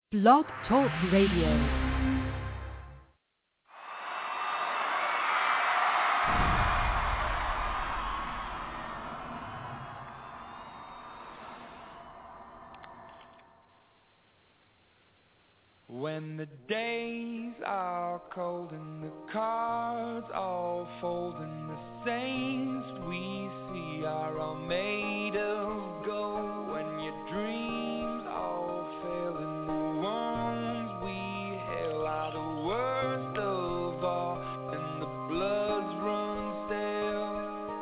Blog Talk Radio. When the days are cold and the cards all fold and the saints we see are all made of gold, when your dreams all fail and the ones we hail are the worst of all and the bloods run stale,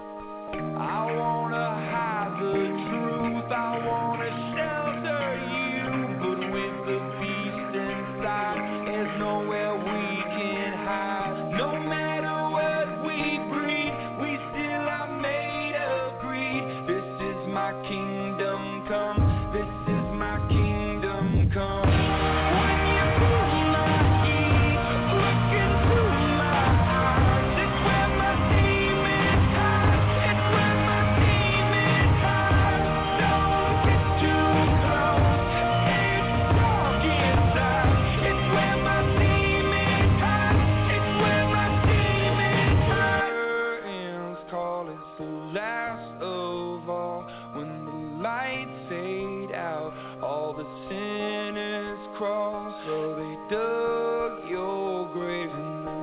I wanna hide the truth, I wanna shelter you, but with the beast inside, there's nowhere we can hide. No matter what we breed, we still are made of greed. This is my kingdom come, this is my kingdom come. When you feel my heat, look into my eyes, it's where my demons hide, it's where my demons hide. Don't get too close, it's dark inside, it's where my demons hide, it's where my demons hide. Curtains call, it's the last of all. When the lights fade out, all the sinners crawl. So they dug your grave and the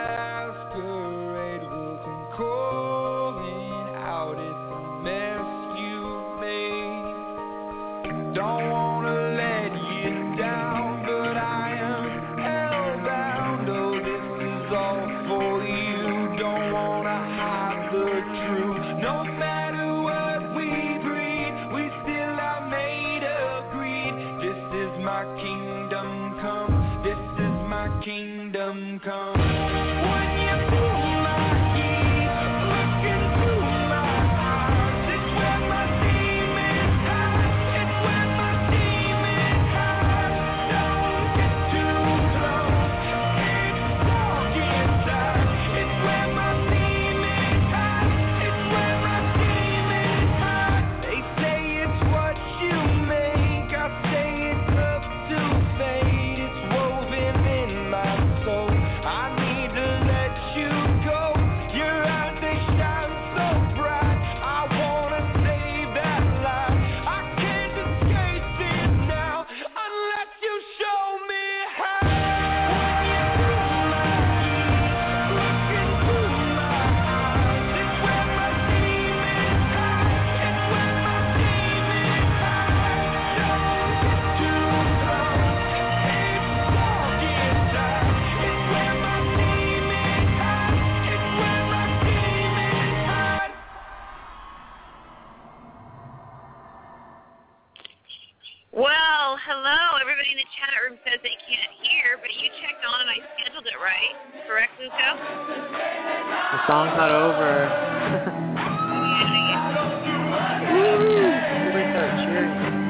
masquerade will come calling out. It's a mess you made. Don't wanna let you down, but I am hellbound. Oh, this is all for you. Don't wanna hide the truth. No matter what we breed, we still are made of greed. This is my kingdom come, this is my kingdom come. When you feel my heat, look into my eyes, it's where my demons hide, it's where my demons hide. Don't get too close, it's dark inside, it's where my demons hide, it's where my demons hide. They say it's what you make, I say it's up to fate. It's woven in my soul, I need to let you go. Your eyes, they shine so bright, I wanna save that light. I can't escape it now, unless you show me how. When you feel my heat, look into my eyes, it's where my demons hide, it's where my demons hide. Don't get too close, it's dark inside, it's where my demons hide, it's where my demons hide. Well, hello. Everybody in the chat room says they can't hear, but you checked on and I scheduled it right. Correct, Luco? The song's not over. Everybody start cheering.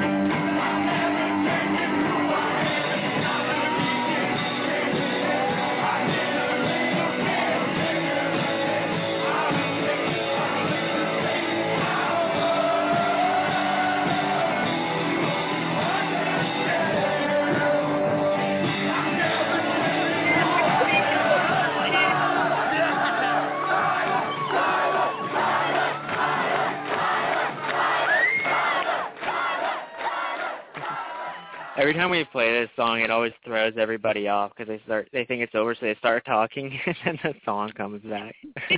Every time we play this song, it always throws everybody off because they think it's over, so they start talking, and then the song comes back.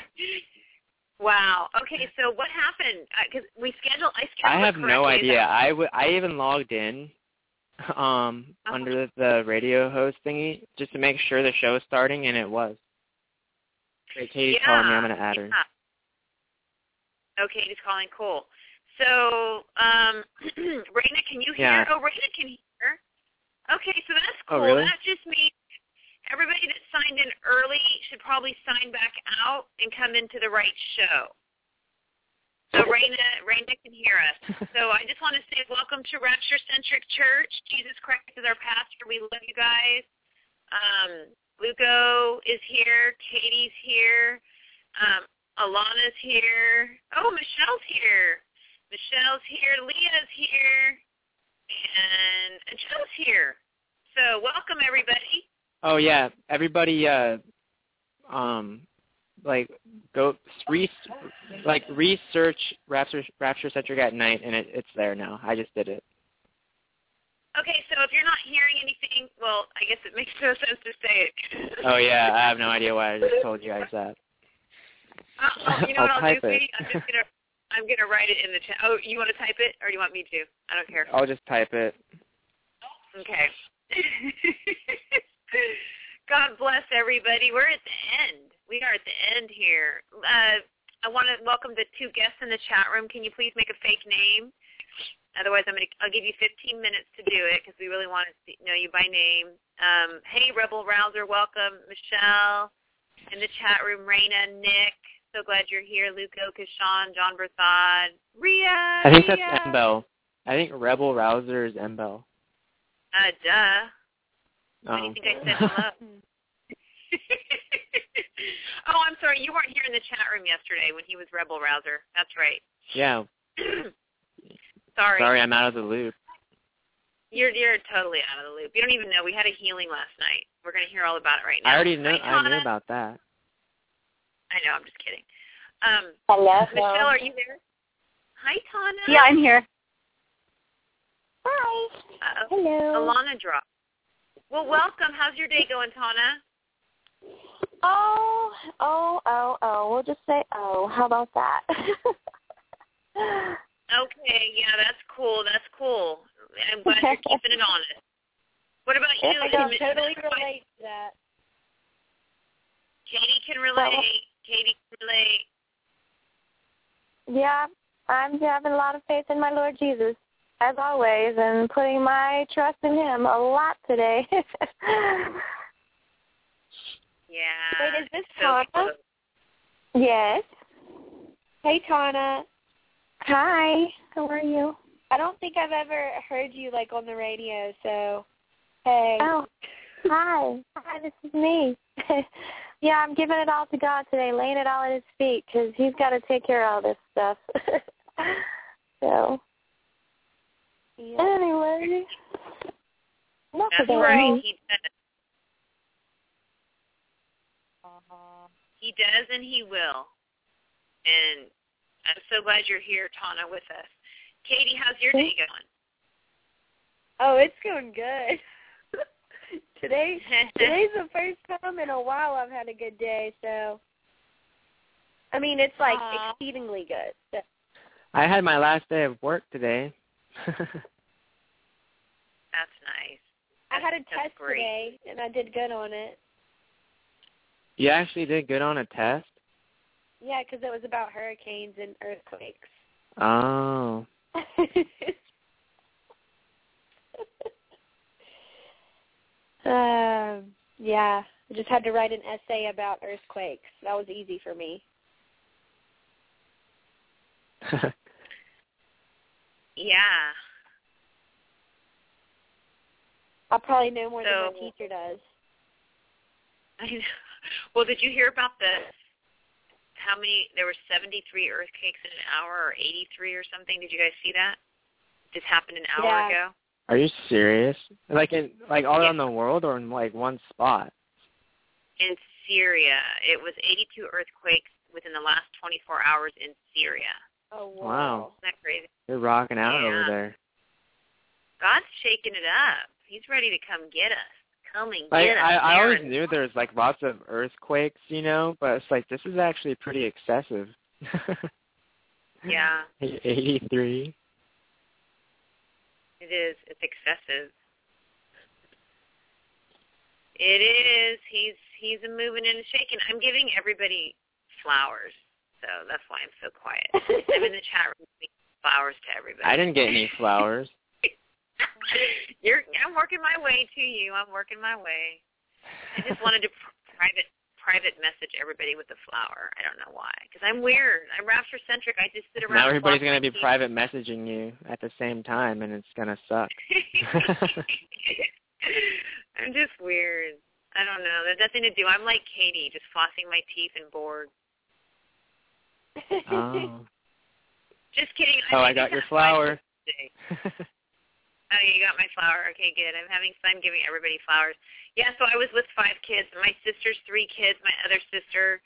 Wow. Okay, so what happened? Because I scheduled I have it no correctly. idea. I even logged in under the radio host thingy just to make sure the show was starting, and it was. Hey, Katie's calling me. I'm going to add her. Yeah. Okay, Katie's calling. Cool. So, Raina, can you hear? Yeah. Oh, Raina can hear. Okay, so that's cool. Oh, really? That just means everybody that signed in early should probably sign back out and come into the right show. So Raina can hear us. So I just want to say welcome to Rapture Centric Church. Jesus Christ is our pastor. We love you guys. Luco is here. Katie's here. Alana's here. Oh, Michelle's here. Leah's here. And Joe's here. So welcome, everybody. Oh yeah, everybody. Research Rapture Centric at Night, and it's there now. I just did it. Okay, so if you're not hearing anything, well, I guess it makes no sense to say it. Oh yeah, I have no idea why I just told you guys that. You know what I'll do, type it. sweetie? I'm gonna write it in the chat. Oh, you want to type it, or do you want me to? I don't care. I'll just type it. Okay. God bless everybody. We're at the end. We are at the end here. I want to welcome the two guests in the chat room. Can you please make a fake name? Otherwise, I'll give you 15 minutes to do it because we really want to know you by name. Hey, Rebel Rouser, welcome. Michelle in the chat room. Raina, Nick, so glad you're here. Luco, Kashawn, John Berthod, Rhea. I think that's Embel. I think Rebel Rouser is Embel. Duh. Oh. Why do you think I said hello? Oh, I'm sorry. You weren't here in the chat room yesterday when he was Rebel Rouser. That's right. Yeah. Sorry, I'm out of the loop. You're totally out of the loop. You don't even know. We had a healing last night. We're going to hear all about it right now. I already know. Hi, I knew about that. I know. I'm just kidding. Hello. Michelle, are you there? Hi, Tana. Yeah, I'm here. Hi. Hello. Alana dropped. Well, welcome. How's your day going, Tana? Oh. We'll just say how about that? Okay, yeah, that's cool. I'm glad you're keeping it honest. What about you? I can totally relate to that. Katie can relate. Yeah, I'm having a lot of faith in my Lord Jesus, as always, and putting my trust in Him a lot today. Yeah. Wait, is this so Tana? Yes. Hey, Tana. Hi. How are you? I don't think I've ever heard you, on the radio, so hey. Oh, hi. Hi, this is me. Yeah, I'm giving it all to God today, laying it all at His feet, because He's got to take care of all this stuff. So, yeah. Anyway. That's right. He does and He will. And I'm so glad you're here, Tana, with us. Katie, how's your day going? Oh, it's going good. Today's the first time in a while I've had a good day, so I mean it's exceedingly good. So. I had my last day of work today. That's nice. I had a test today, and I did good on it. You actually did good on a test? Yeah, because it was about hurricanes and earthquakes. Oh. Yeah, I just had to write an essay about earthquakes. That was easy for me. Yeah. I'll probably know more than my teacher does. I know. Well, did you hear about how many, there were 73 earthquakes in an hour or 83 or something? Did you guys see that? This happened an hour ago. Are you serious? All around the world or in one spot? In Syria. It was 82 earthquakes within the last 24 hours in Syria. Oh, wow. Isn't that crazy? They're rocking out over there. God's shaking it up. He's ready to come get us. Come and get us. I always knew there was lots of earthquakes, but it's this is actually pretty excessive. Yeah. 83. It is. It's excessive. It is. He's a moving and a shaking. I'm giving everybody flowers, so that's why I'm so quiet. I'm in the chat room giving flowers to everybody. I didn't get any flowers. I'm working my way to you. I'm working my way. I just wanted to private message everybody with a flower. I don't know why, because I'm weird. I'm rapture-centric. I just sit around. Now everybody's going to be private messaging you at the same time, and it's going to suck. I'm just weird. I don't know. There's nothing to do. I'm like Katie, just flossing my teeth and bored. Oh. Just kidding. I got your flower. Oh, you got my flower. Okay, good. I'm having fun giving everybody flowers. Yeah, so I was with 5 kids. My sister's 3 kids. My other sister,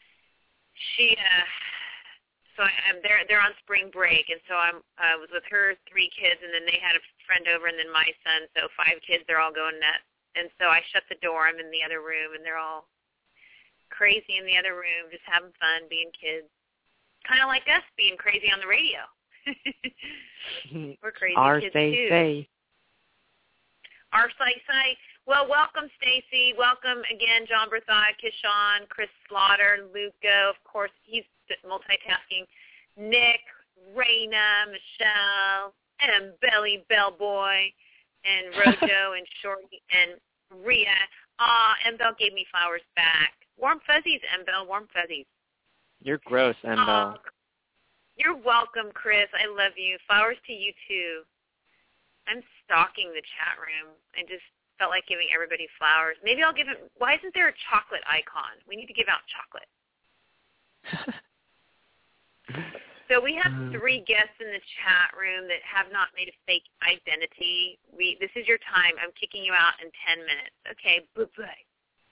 they're on spring break, and so I was with her 3 kids, and then they had a friend over, and then my son. So 5 kids. They're all going nuts. And so I shut the door. I'm in the other room, and they're all crazy in the other room, just having fun, being kids. Kind of like us being crazy on the radio. We're crazy kids too. Say. Well, welcome, Stacy. Welcome again, John Berthod, Kishan, Chris Slaughter, Luca. Of course, he's multitasking. Nick, Raina, Michelle, and Belly Bellboy, and Rojo, and Shorty, and Rhea. Embel gave me flowers back. Warm fuzzies, Embel. Warm fuzzies. You're gross, Embel. You're welcome, Chris. I love you. Flowers to you, too. I'm stalking the chat room. I just felt like giving everybody flowers. Maybe I'll give it. Why isn't there a chocolate icon? We need to give out chocolate. So we have 3 guests in the chat room that have not made a fake identity. This is your time. I'm kicking you out in 10 minutes. Okay, bye-bye.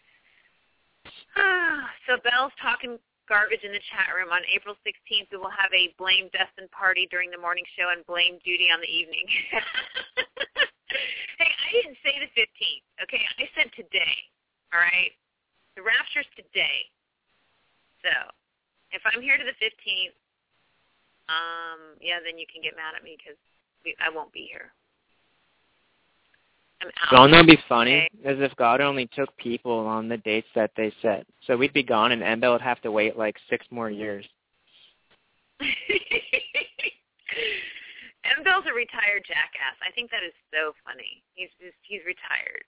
So Belle's talking garbage in the chat room. On April 16th, we will have a Blame Dustin party during the morning show and Blame Judy on the evening. Hey, I didn't say the 15th, okay? I said today, all right? The rapture's today. So if I'm here to the 15th, then you can get mad at me because I won't be here. I'm out. Well, that'd be funny, as if God only took people on the dates that they set. So we'd be gone, and Embel would have to wait like 6 more years. Embel's a retired jackass. I think that is so funny. He's retired.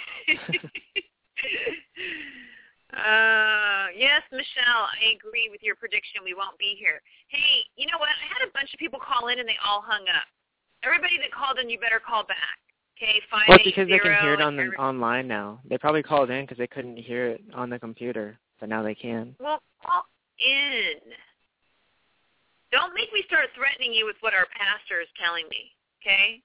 Yes, Michelle, I agree with your prediction. We won't be here. Hey, you know what? I had a bunch of people call in, and they all hung up. Everybody that called in, you better call back. Okay, 580. Well, because they can hear it online now. They probably called in because they couldn't hear it on the computer, but now they can. Well, call in. Don't make me start threatening you with what our pastor is telling me, okay?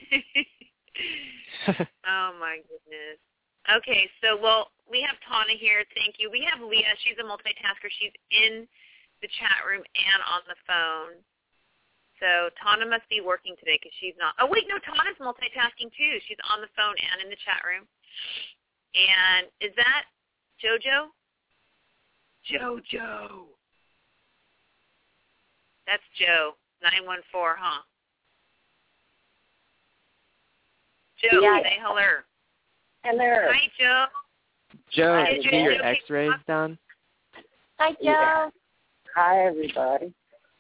Oh, my goodness. Okay, so, we have Tana here. Thank you. We have Leah. She's a multitasker. She's in the chat room and on the phone. So Tana must be working today because she's not. Oh, wait, no, Tana's multitasking, too. She's on the phone and in the chat room. And is that JoJo? JoJo. That's Joe, 914, huh? Joe, yeah. Say hello. Hello. Hi, Joe. Joe, did you get your x-rays done? Hi, Joe. Yeah. Hi, everybody.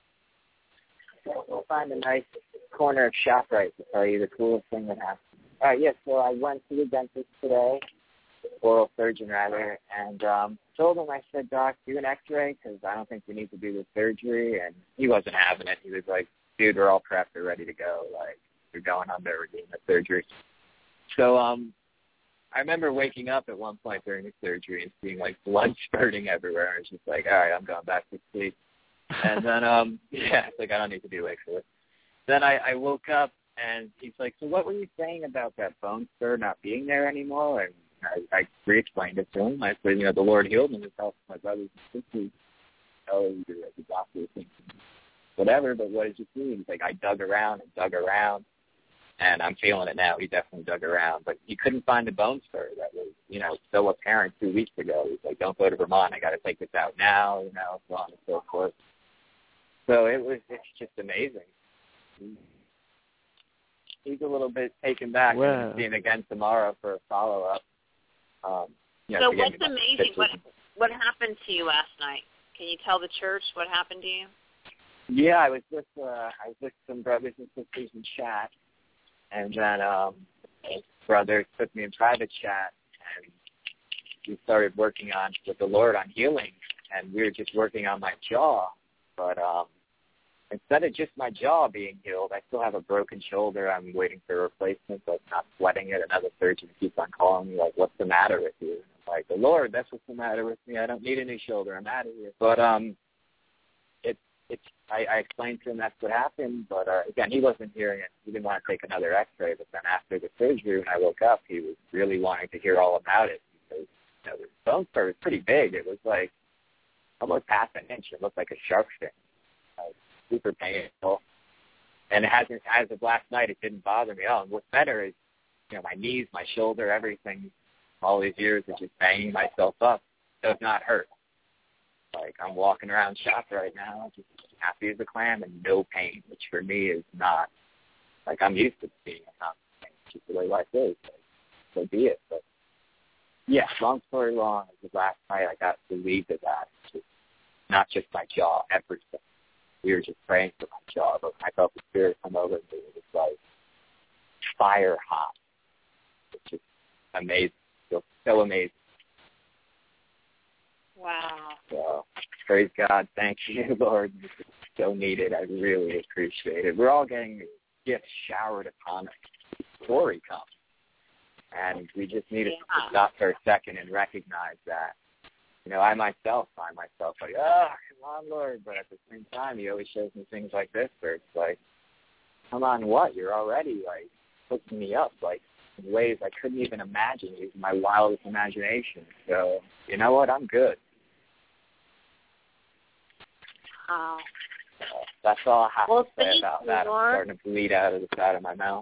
We'll find a nice corner of ShopRite to tell you the coolest thing that happened. Yes, so I went to the dentist today, oral surgeon rather, and told him, I said, Doc, do an x-ray because I don't think we need to do the surgery. And he wasn't having it. He was like, dude, we're all prepped. We're ready to go. Like, we're going under. We're getting the surgery. So I remember waking up at one point during the surgery and seeing, like, blood spurting everywhere. I was just like, all right, I'm going back to sleep. And then, it's like, I don't need to do x-ray. Then I woke up, and he's like, so what were you saying about that bone spur not being there anymore? And I re-explained it to him. I said, the Lord healed him. It's helped my brothers and sisters. The doctor thinks whatever, but what did you see? He's like, I dug around, and I'm feeling it now. He definitely dug around. But he couldn't find the bone spur that was, so apparent 2 weeks ago. He's like, don't go to Vermont. I got to take this out now, so on and so forth. So it's just amazing. He's a little bit taken back. Wow. And see him again tomorrow for a follow-up. So what's amazing? What happened to you last night? Can you tell the church what happened to you? Yeah, I was with some brothers and sisters in chat, and then brother took me in private chat, and we started working with the Lord on healing, and we were just working on my jaw, but instead of just my jaw being healed, I still have a broken shoulder. I'm waiting for a replacement, so it's not sweating it. Another surgeon keeps on calling me, like, what's the matter with you? And I'm like, the Lord, that's what's the matter with me. I don't need a new shoulder. I'm out of here. But I explained to him that's what happened, but again, he wasn't hearing it. He didn't want to take another X-ray. But then after the surgery, when I woke up, he was really wanting to hear all about it because the bone spur was pretty big. It was like almost half an inch. It looked like a shark fin. Super painful. And it hasn't, as of last night, it didn't bother me at all. And what's better is, my knees, my shoulder, everything, all these years of just banging myself up does not hurt. Like, I'm walking around shop right now, just happy as a clam and no pain, which for me is not, like, I'm used to being in pain. It's just the way life is. So be it. But, yeah, long story long, last night I got relieved of that. Just, not just my jaw, everything. We were just praying for my jaw, but I felt the spirit come over me. It was like fire hot. It's just amazing. So amazing. Wow. So, praise God. Thank you, Lord. This is so needed. I really appreciate it. We're all getting gifts showered upon us. Glory comes. And we just need to stop for a second and recognize that. I myself find myself like, come on, Lord. But at the same time, He always shows me things like this where it's like, come on, what? You're already, like, hooking me up, like, in ways I couldn't even imagine using my wildest imagination. So, you know what? I'm good. That's all I have to say about that. I'm starting to bleed out of the side of my mouth.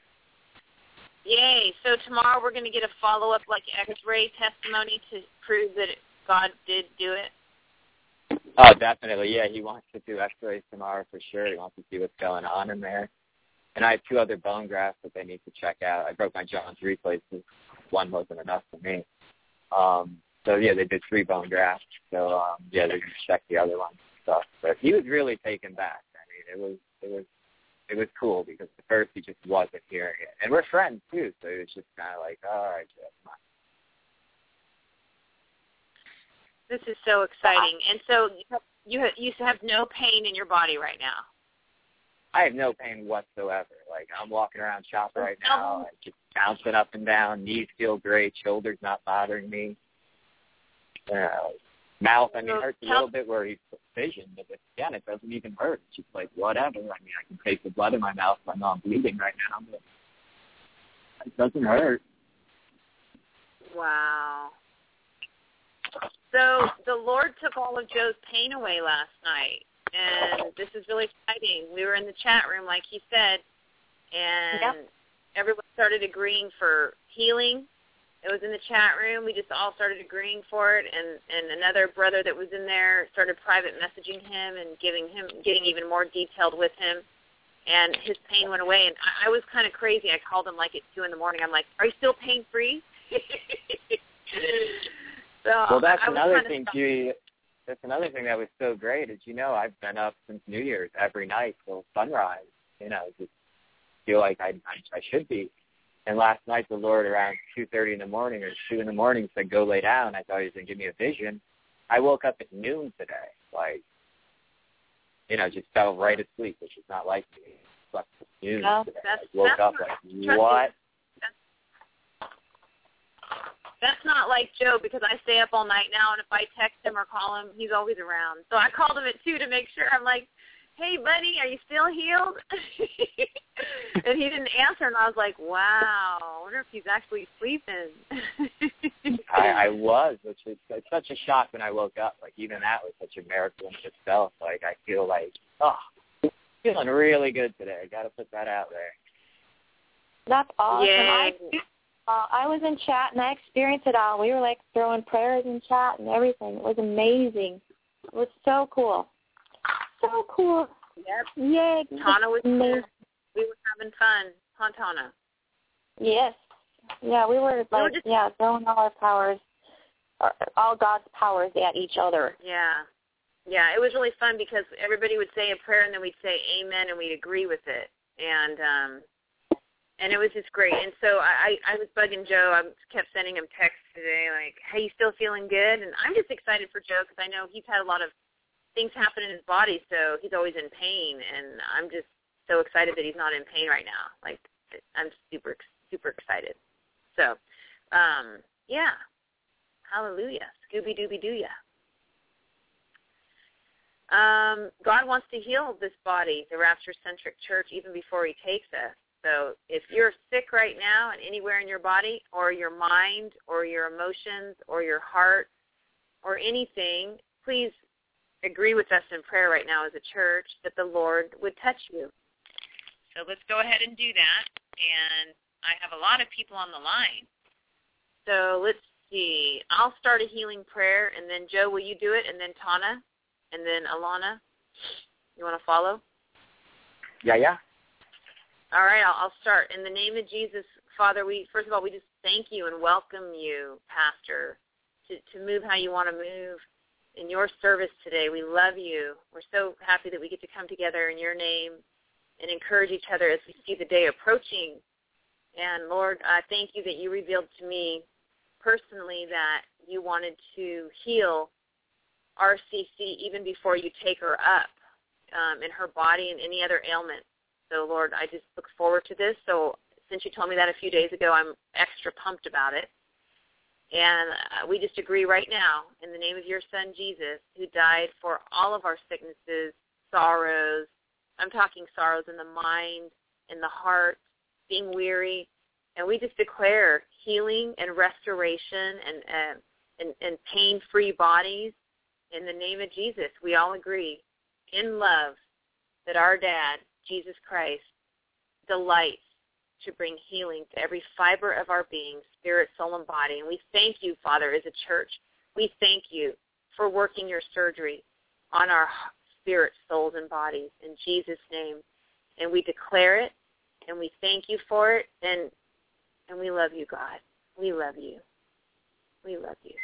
Yay. So tomorrow we're going to get a follow-up, like, X-ray testimony to prove that God did do it? Oh, definitely. Yeah, he wants to do X-rays tomorrow for sure. He wants to see what's going on in there. And I have 2 other bone grafts that they need to check out. I broke my jaw in 3 places. One wasn't enough for me. So, yeah, they did 3 bone grafts. So, yeah, they're going to check the other ones and stuff. But he was really taken back. I mean, it was cool because at first he just wasn't hearing it. And we're friends, too, so it was just kind of like, all right, Jeff, come on. This is so exciting. And so you have no pain in your body right now? I have no pain whatsoever. Like, I'm walking around shop right now, just bouncing up and down. Knees feel great. Shoulders not bothering me. Mouth, I mean, hurts a little bit where he's vision, but again, it doesn't even hurt. It's just like, whatever. I mean, I can taste the blood in my mouth. I know I'm bleeding right now, but it doesn't hurt. Wow. So the Lord took all of Joe's pain away last night, and this is really exciting. We were in the chat room, like he said, and everyone started agreeing for healing. It was in the chat room. We just all started agreeing for it, and another brother that was in there started private messaging him and getting even more detailed with him, and his pain went away. And I was kind of crazy. I called him like at 2 in the morning. I'm like, "Are you still pain-free?" Well, that's another thing, Judy. That's another thing that was so great is, I've been up since New Year's every night till sunrise. Just feel like I should be. And last night the Lord around 2:30 in the morning or 2 in the morning said, go lay down. I thought He was going to give me a vision. I woke up at noon today. Like, just fell right asleep, which is not like me. Slept at noon today. I woke up like, what? That's not like Joe because I stay up all night now, and if I text him or call him, he's always around. So I called him at 2 to make sure. I'm like, hey, buddy, are you still healed? And he didn't answer, and I was like, wow, I wonder if he's actually sleeping. I was, which is such a shock when I woke up. Like, even that was such a miracle in itself. Like, I feel like, feeling really good today. I got to put that out there. That's awesome. Yay. I was in chat, and I experienced it all. We were, like, throwing prayers in chat and everything. It was amazing. It was so cool. So cool. Yep. Yay. Tana was there. We were having fun. Huh, Tana? Yes. Yeah, we were, like, throwing all our powers, all God's powers at each other. Yeah. Yeah, it was really fun because everybody would say a prayer, and then we'd say amen, and we'd agree with it. And it was just great. And so I was bugging Joe. I kept sending him texts today like, hey, you still feeling good? And I'm just excited for Joe because I know he's had a lot of things happen in his body, so he's always in pain. And I'm just so excited that he's not in pain right now. Like, I'm super, super excited. So, yeah. Hallelujah. Scooby-Dooby-Doo-ya. God wants to heal this body, the Rapture-Centric Church, even before he takes us. So if you're sick right now and anywhere in your body or your mind or your emotions or your heart or anything, please agree with us in prayer right now as a church that the Lord would touch you. So let's go ahead and do that. And I have a lot of people on the line. So let's see. I'll start a healing prayer, and then Joe, will you do it? And then Tana, and then Alana. You want to follow? Yeah. All right, I'll start. In the name of Jesus, Father, first of all, we just thank you and welcome you, Pastor, to move how you want to move in your service today. We love you. We're so happy that we get to come together in your name and encourage each other as we see the day approaching. And, Lord, I thank you that you revealed to me personally that you wanted to heal RCC even before you take her up in her body and any other ailment. So, Lord, I just look forward to this. So since you told me that a few days ago, I'm extra pumped about it. And we just agree right now in the name of your Son, Jesus, who died for all of our sicknesses, sorrows. I'm talking sorrows in the mind, in the heart, being weary. And we just declare healing and restoration and pain-free bodies in the name of Jesus. We all agree in love that our dad, Jesus Christ, delights to bring healing to every fiber of our being, spirit, soul, and body. And we thank you, Father, as a church. We thank you for working your surgery on our spirit, souls, and bodies in Jesus' name. And we declare it, and we thank you for it, and we love you, God. We love you. We love you.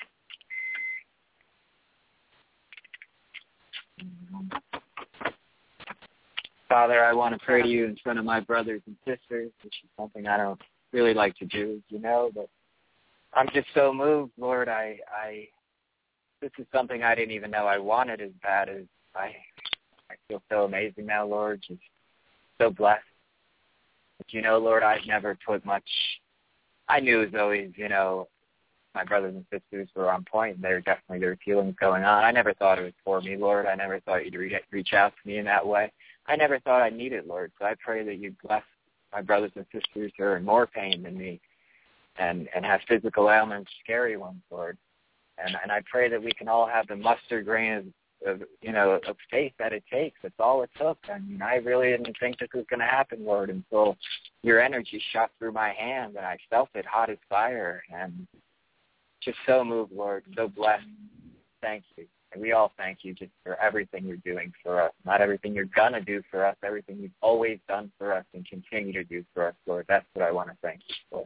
Father, I want to pray to you in front of my brothers and sisters, which is something I don't really like to do, as you know, but I'm just so moved, Lord. This is something I didn't even know I wanted as bad as I feel so amazing now, Lord, just so blessed. But, you know, Lord, I've never put much, I knew it was always, you know, my brothers and sisters were on point, and there were feelings going on. I never thought it was for me, Lord. I never thought you'd reach out to me in that way. I never thought I'd need it, Lord. So I pray that you bless my brothers and sisters who are in more pain than me and have physical ailments, scary ones, Lord. And I pray that we can all have the mustard grain of faith that it takes. That's all it took. I mean, I really didn't think this was going to happen, Lord, until your energy shot through my hand, and I felt it hot as fire. And just so moved, Lord, so blessed. Thank you. And we all thank you just for everything you're doing for us. Not everything you're going to do for us, everything you've always done for us and continue to do for us, Lord. That's what I want to thank you for.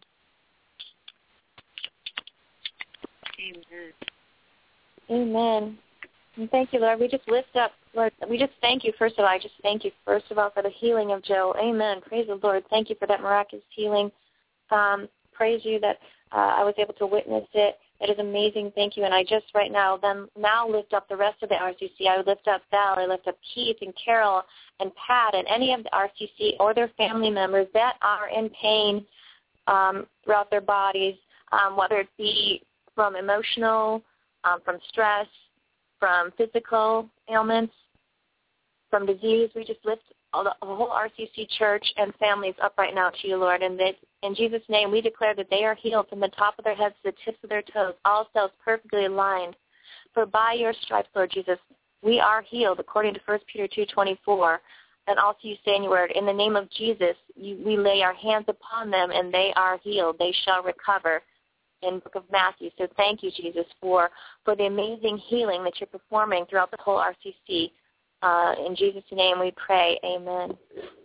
Amen. Amen. And thank you, Lord. We just lift up, Lord, we just thank you, first of all. I just thank you, first of all, for the healing of Joe. Amen. Praise the Lord. Thank you for that miraculous healing. Praise you that I was able to witness it. It is amazing. Thank you. And I just right now lift up the rest of the RCC. I would lift up Val. I lift up Keith and Carol and Pat and any of the RCC or their family members that are in pain throughout their bodies, whether it be from emotional, from stress, from physical ailments, from disease. We just lift the whole RCC church and families up right now to you, Lord. And that in Jesus' name, we declare that they are healed from the top of their heads to the tips of their toes, all cells perfectly aligned. For by your stripes, Lord Jesus, we are healed, according to 1 Peter 2:24. And also you say in your word, in the name of Jesus, we lay our hands upon them, and they are healed. They shall recover, in the book of Matthew. So thank you, Jesus, for the amazing healing that you're performing throughout the whole RCC. In Jesus' name we pray. Amen.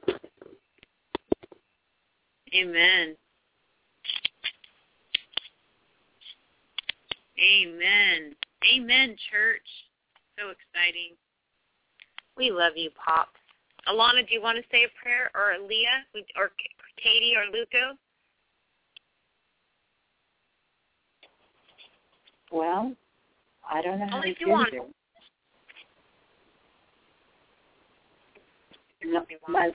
Amen. Amen. Amen, church. So exciting. We love you, Pop. Alana, do you want to say a prayer? Or Leah? Or Katie or Luco? Well, I don't know how Only to if you want. My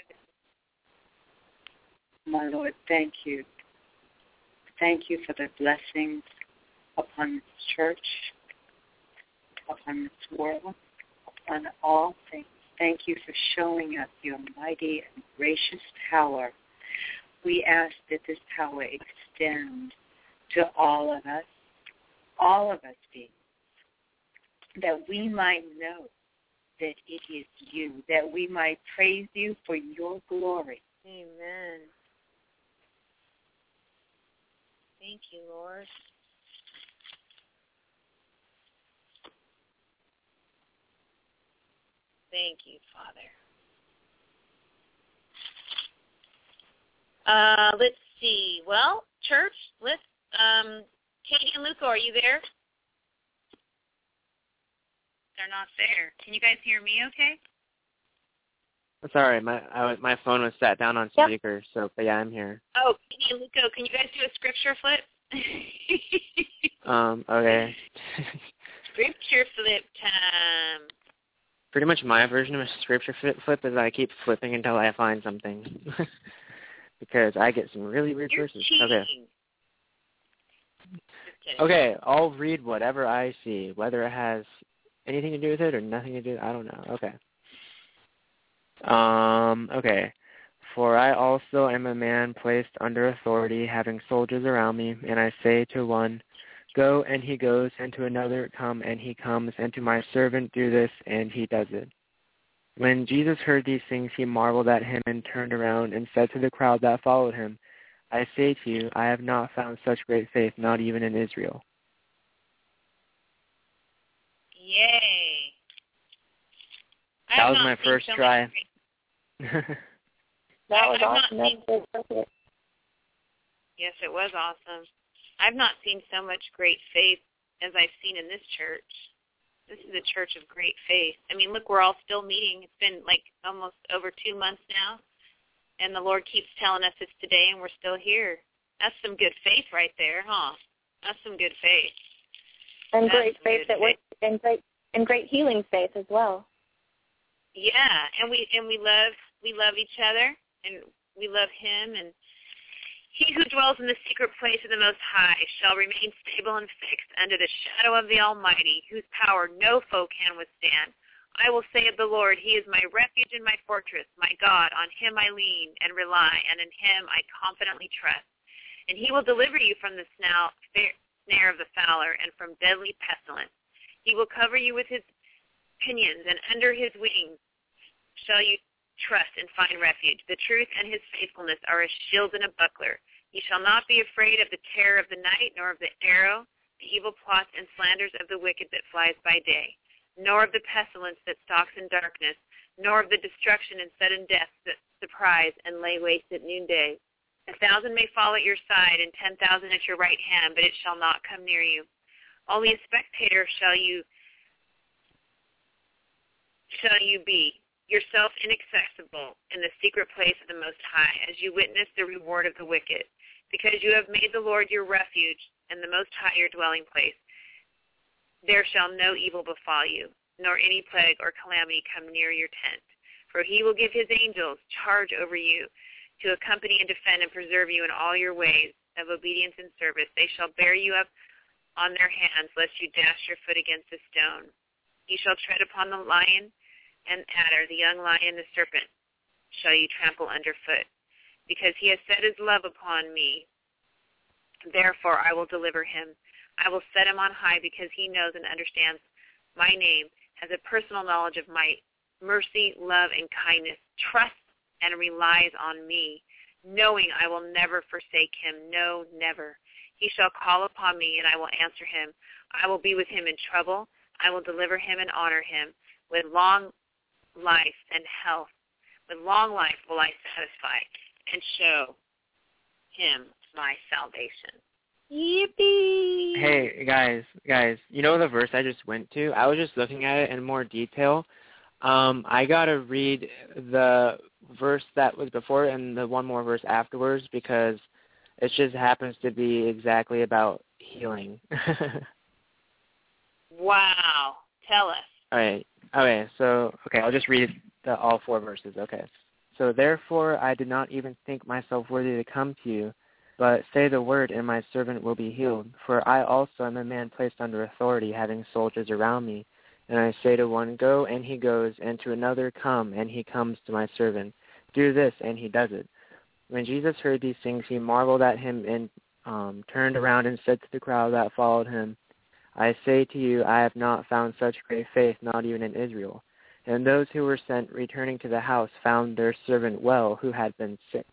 Lord, thank you. Thank you for the blessings upon this church, upon this world, on all things. Thank you for showing us your mighty and gracious power. We ask that this power extend to all of us beings, that we might know that it is you, that we might praise you for your glory. Amen. Thank you, Lord. Thank you, Father. Let's see. Well, church, Katie and Luca, are you there? They're not there. Can you guys hear me okay? Sorry, my phone was sat down on speaker, but yeah, I'm here. Oh, Katie and Luca, can you guys do a scripture flip? Okay. Scripture flip time. Pretty much my version of a scripture flip is I keep flipping until I find something. Because I get some really weird verses. Okay. Okay, I'll read whatever I see, whether it has anything to do with it or nothing to do with it, I don't know. Okay. Okay. For I also am a man placed under authority, having soldiers around me, and I say to one, go, and he goes, and to another, come, and he comes, and to my servant, do this, and he does it. When Jesus heard these things, he marveled at him and turned around and said to the crowd that followed him, I say to you, I have not found such great faith, not even in Israel. Yay. That was my first try. That was awesome. Yes, it was awesome. I've not seen so much great faith as I've seen in this church. This is a church of great faith. I mean, look, we're all still meeting. It's been like almost over 2 months now, and the Lord keeps telling us it's today, and we're still here. That's some good faith right there, huh? That's some good faith. And great faith that works, and great healing faith as well. Yeah, and we love each other, and we love Him, and He who dwells in the secret place of the Most High shall remain stable and fixed under the shadow of the Almighty, whose power no foe can withstand. I will say of the Lord, He is my refuge and my fortress, my God. On Him I lean and rely, and in Him I confidently trust. And He will deliver you from the snare of the fowler and from deadly pestilence. He will cover you with His pinions, and under His wings shall you trust and find refuge. The truth and His faithfulness are a shield and a buckler. You shall not be afraid of the terror of the night, nor of the arrow, the evil plots and slanders of the wicked that flies by day, nor of the pestilence that stalks in darkness, nor of the destruction and sudden death that surprise and lay waste at noonday. 1,000 may fall at your side, and 10,000 at your right hand, but it shall not come near you. Only a spectator shall you be, yourself inaccessible in the secret place of the Most High, as you witness the reward of the wicked, because you have made the Lord your refuge and the Most High your dwelling place. There shall no evil befall you, nor any plague or calamity come near your tent. For He will give His angels charge over you to accompany and defend and preserve you in all your ways of obedience and service. They shall bear you up on their hands, lest you dash your foot against a stone. You shall tread upon the lion and adder, the young lion, the serpent, shall you trample underfoot. Because He has set His love upon me, therefore I will deliver Him. I will set Him on high, because He knows and understands my name, has a personal knowledge of my mercy, love, and kindness, trusts and relies on me, knowing I will never forsake him. No, never. He shall call upon me, and I will answer him. I will be with him in trouble. I will deliver him and honor him. With long life and health, with long life will I satisfy and show him my salvation. Yippee! Hey, guys, you know the verse I just went to? I was just looking at it in more detail. I got to read the verse that was before and the one more verse afterwards because it just happens to be exactly about healing. Wow. Tell us. All right. Okay, I'll just read all four verses. Okay. So therefore I did not even think myself worthy to come to you, but say the word, and my servant will be healed. For I also am a man placed under authority, having soldiers around me. And I say to one, go, and he goes, and to another, come, and he comes to my servant. Do this, and he does it. When Jesus heard these things, he marveled at him and turned around and said to the crowd that followed him, I say to you, I have not found such great faith, not even in Israel. And those who were sent, returning to the house, found their servant well, who had been sick.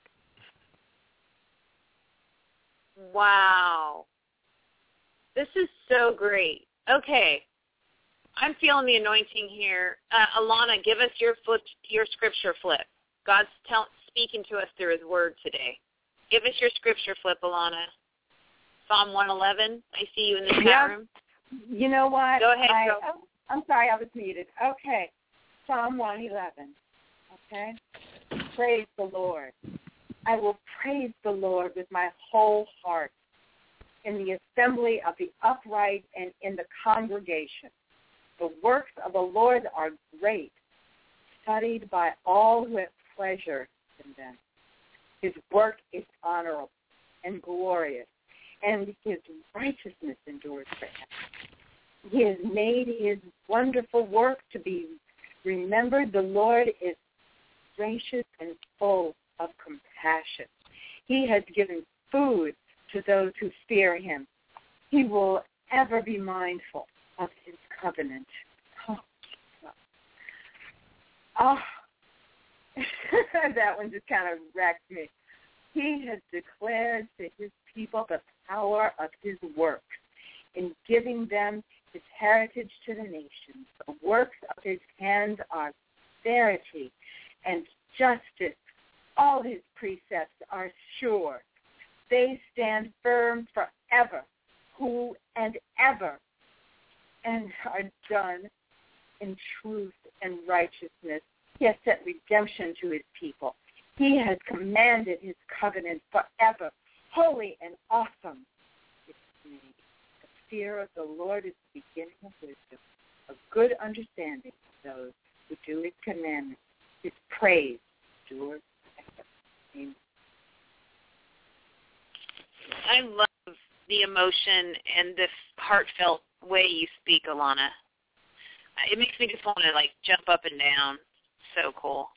Wow. This is so great. Okay. I'm feeling the anointing here. Alana, give us your scripture flip. God's speaking to us through his word today. Give us your scripture flip, Alana. Psalm 111. I see you in the chat room. You know what? Go ahead, girl. I'm sorry, I was muted. Okay. Psalm 111. Okay? Praise the Lord. I will praise the Lord with my whole heart in the assembly of the upright and in the congregation. The works of the Lord are great, studied by all who have pleasure in them. His work is honorable and glorious, and his righteousness endures forever. He has made his wonderful work to be remembered. The Lord is gracious and full of compassion. He has given food to those who fear him. He will ever be mindful of his covenant. Oh. That one just kind of wrecked me. He has declared to his people the power of his works in giving them his heritage to the nations. The works of his hands are verity and justice. All his precepts are sure. They stand firm forever, who and ever, and are done in truth and righteousness. He has set redemption to his people. He has commanded his covenant forever. Holy and awesome is his name. The fear of the Lord is the beginning of wisdom, a good understanding of those who do his commandments. His praise endures forever. Amen. I love the emotion and the heartfelt way you speak, Alana. It makes me just want to, jump up and down. So cool.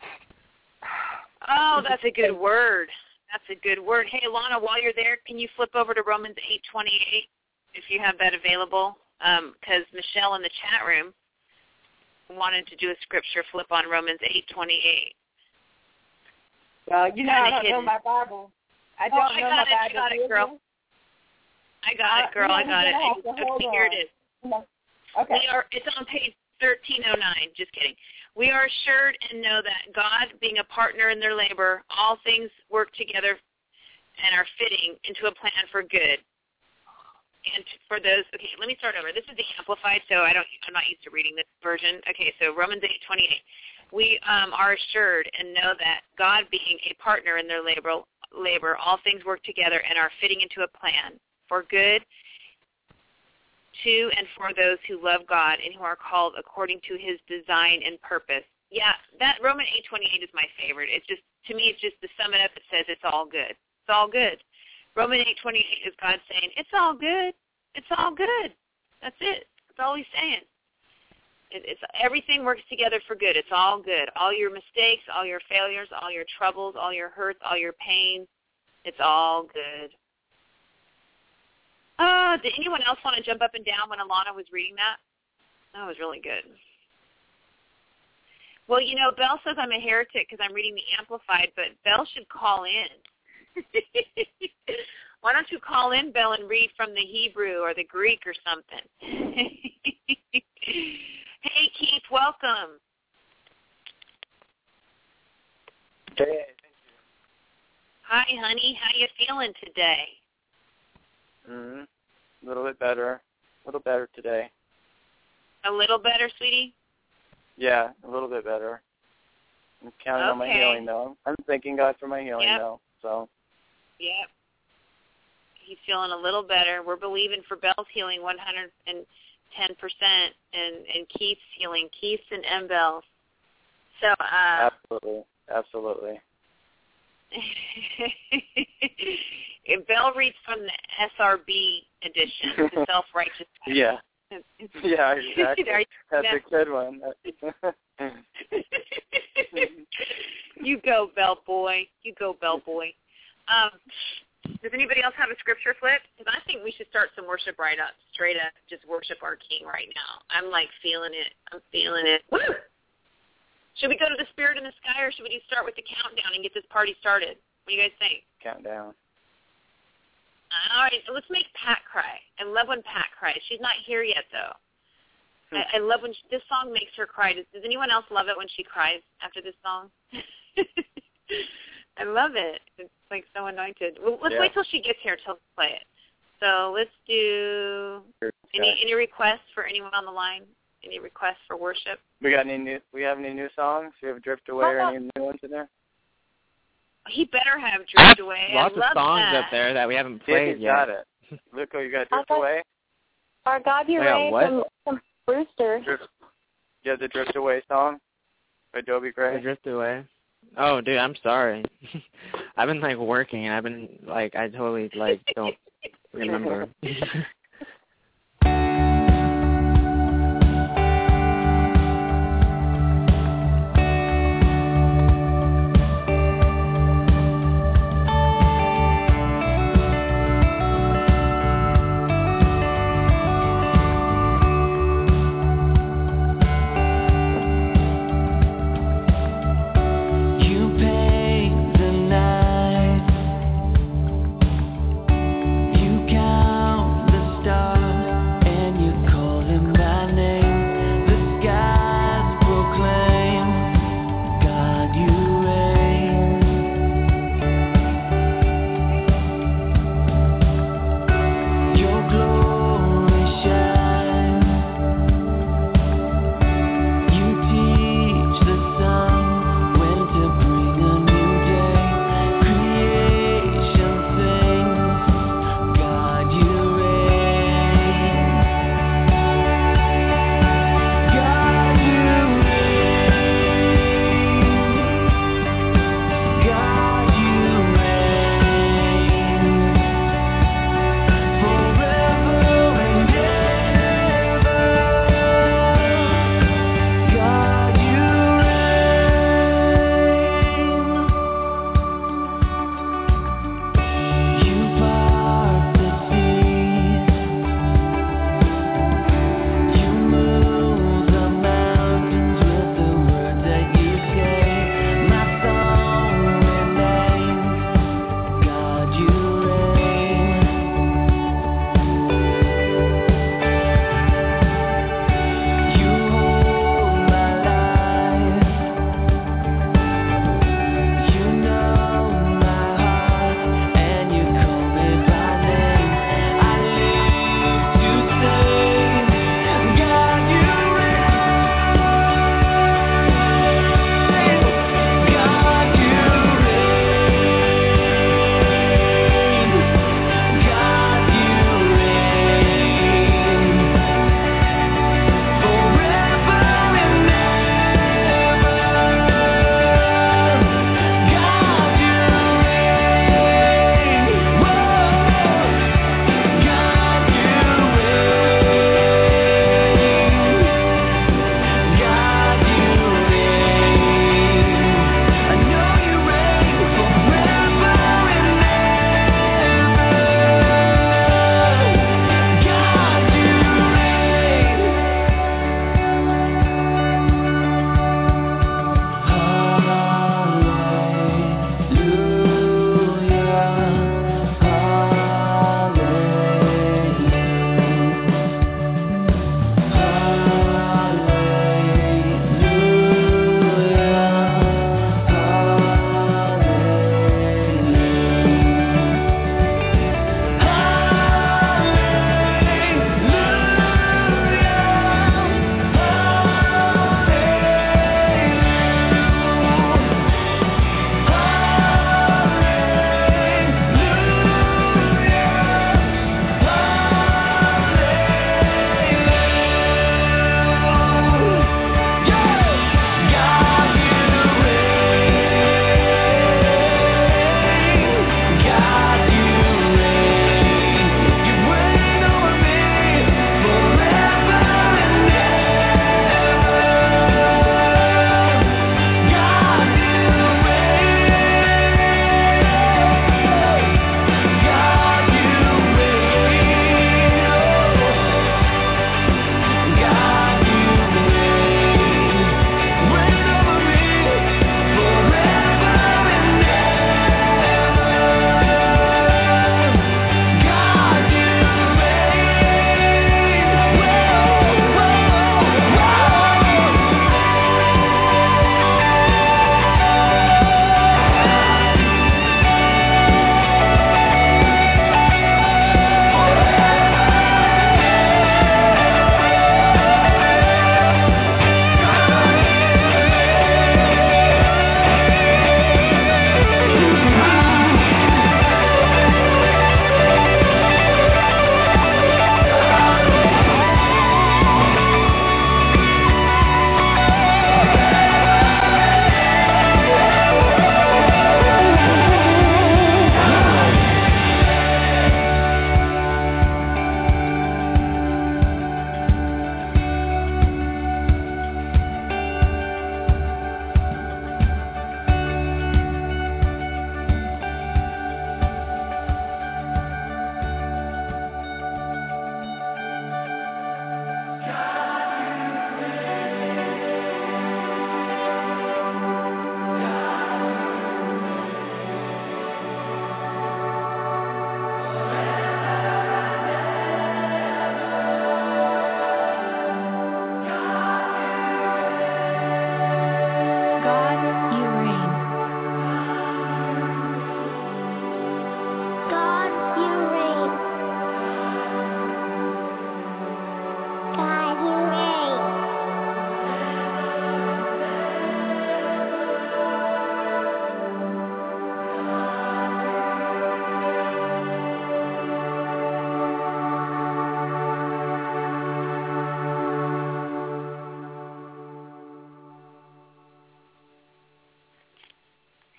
Oh, that's a good word. That's a good word. Hey, Alana, while you're there, can you flip over to Romans 8:28 if you have that available? Because Michelle in the chat room wanted to do a scripture flip on Romans 8:28. Well, I don't know my Bible. I got it, girl. I got it, girl. I got it. Okay, here it is. Okay. It's on page 1309. Just kidding. We are assured and know that God, being a partner in their labor, all things work together and are fitting into a plan for good. And for those, okay, let me start over. This is the Amplified, so I'm not used to reading this version. Okay, so Romans 8:28. We are assured and know that God, being a partner in their labor, all things work together and are fitting into a plan for good to and for those who love God and who are called according to his design and purpose. Yeah, that Roman 8:28 is my favorite. It's just, to me, it's just to sum it up, it says it's all good. It's all good. Roman 8:28 is God saying, it's all good. It's all good. That's it. That's all he's saying. It's everything works together for good. It's all good. All your mistakes, all your failures, all your troubles, all your hurts, all your pain, it's all good. Did anyone else want to jump up and down when Alana was reading that? That was really good. Well, Belle says I'm a heretic because I'm reading the Amplified, but Belle should call in. Why don't you call in, Belle, and read from the Hebrew or the Greek or something? Hey, Keith, welcome. Hey, thank you. Hi, honey. How you feeling today? A little bit better. A little better today. A little better, sweetie? Yeah, a little bit better. I'm counting on my healing, though. I'm thanking God for my healing, though. So. Yep. He's feeling a little better. We're believing for Belle's healing 110%, and Keith's healing, Keith's and M-Belle's. So, Absolutely. Belle reads from the SRB edition, the Self-Righteous Bible. Yeah. Yeah, exactly. That's a good one. You go, Bell Boy. You go, Bell Boy. Does anybody else have a scripture flip? Because I think we should start some worship right up, straight up, just worship our King right now. I'm like feeling it. I'm feeling it. Woo! Should we go to the Spirit in the Sky, or should we just start with the countdown and get this party started? What do you guys think? Countdown. All right, so let's make Pat cry. I love when Pat cries. She's not here yet, though. I love when this song makes her cry. Does anyone else love it when she cries after this song? I love it. It's like so anointed. Well, let's wait till she gets here to play it. So let's do any requests for anyone on the line? Any requests for worship? We have any new songs? We have Drift Away or any new ones in there? He better have Drift Away. Lots of songs up there that we haven't played yet. Got it. Luco, you got Drift Away? Or God Be Ray from Brewster. You have the Drift Away song by Dobie Gray? The Drift Away. Oh, dude, I'm sorry. I've been, working, and I've been, I totally, don't remember. You count the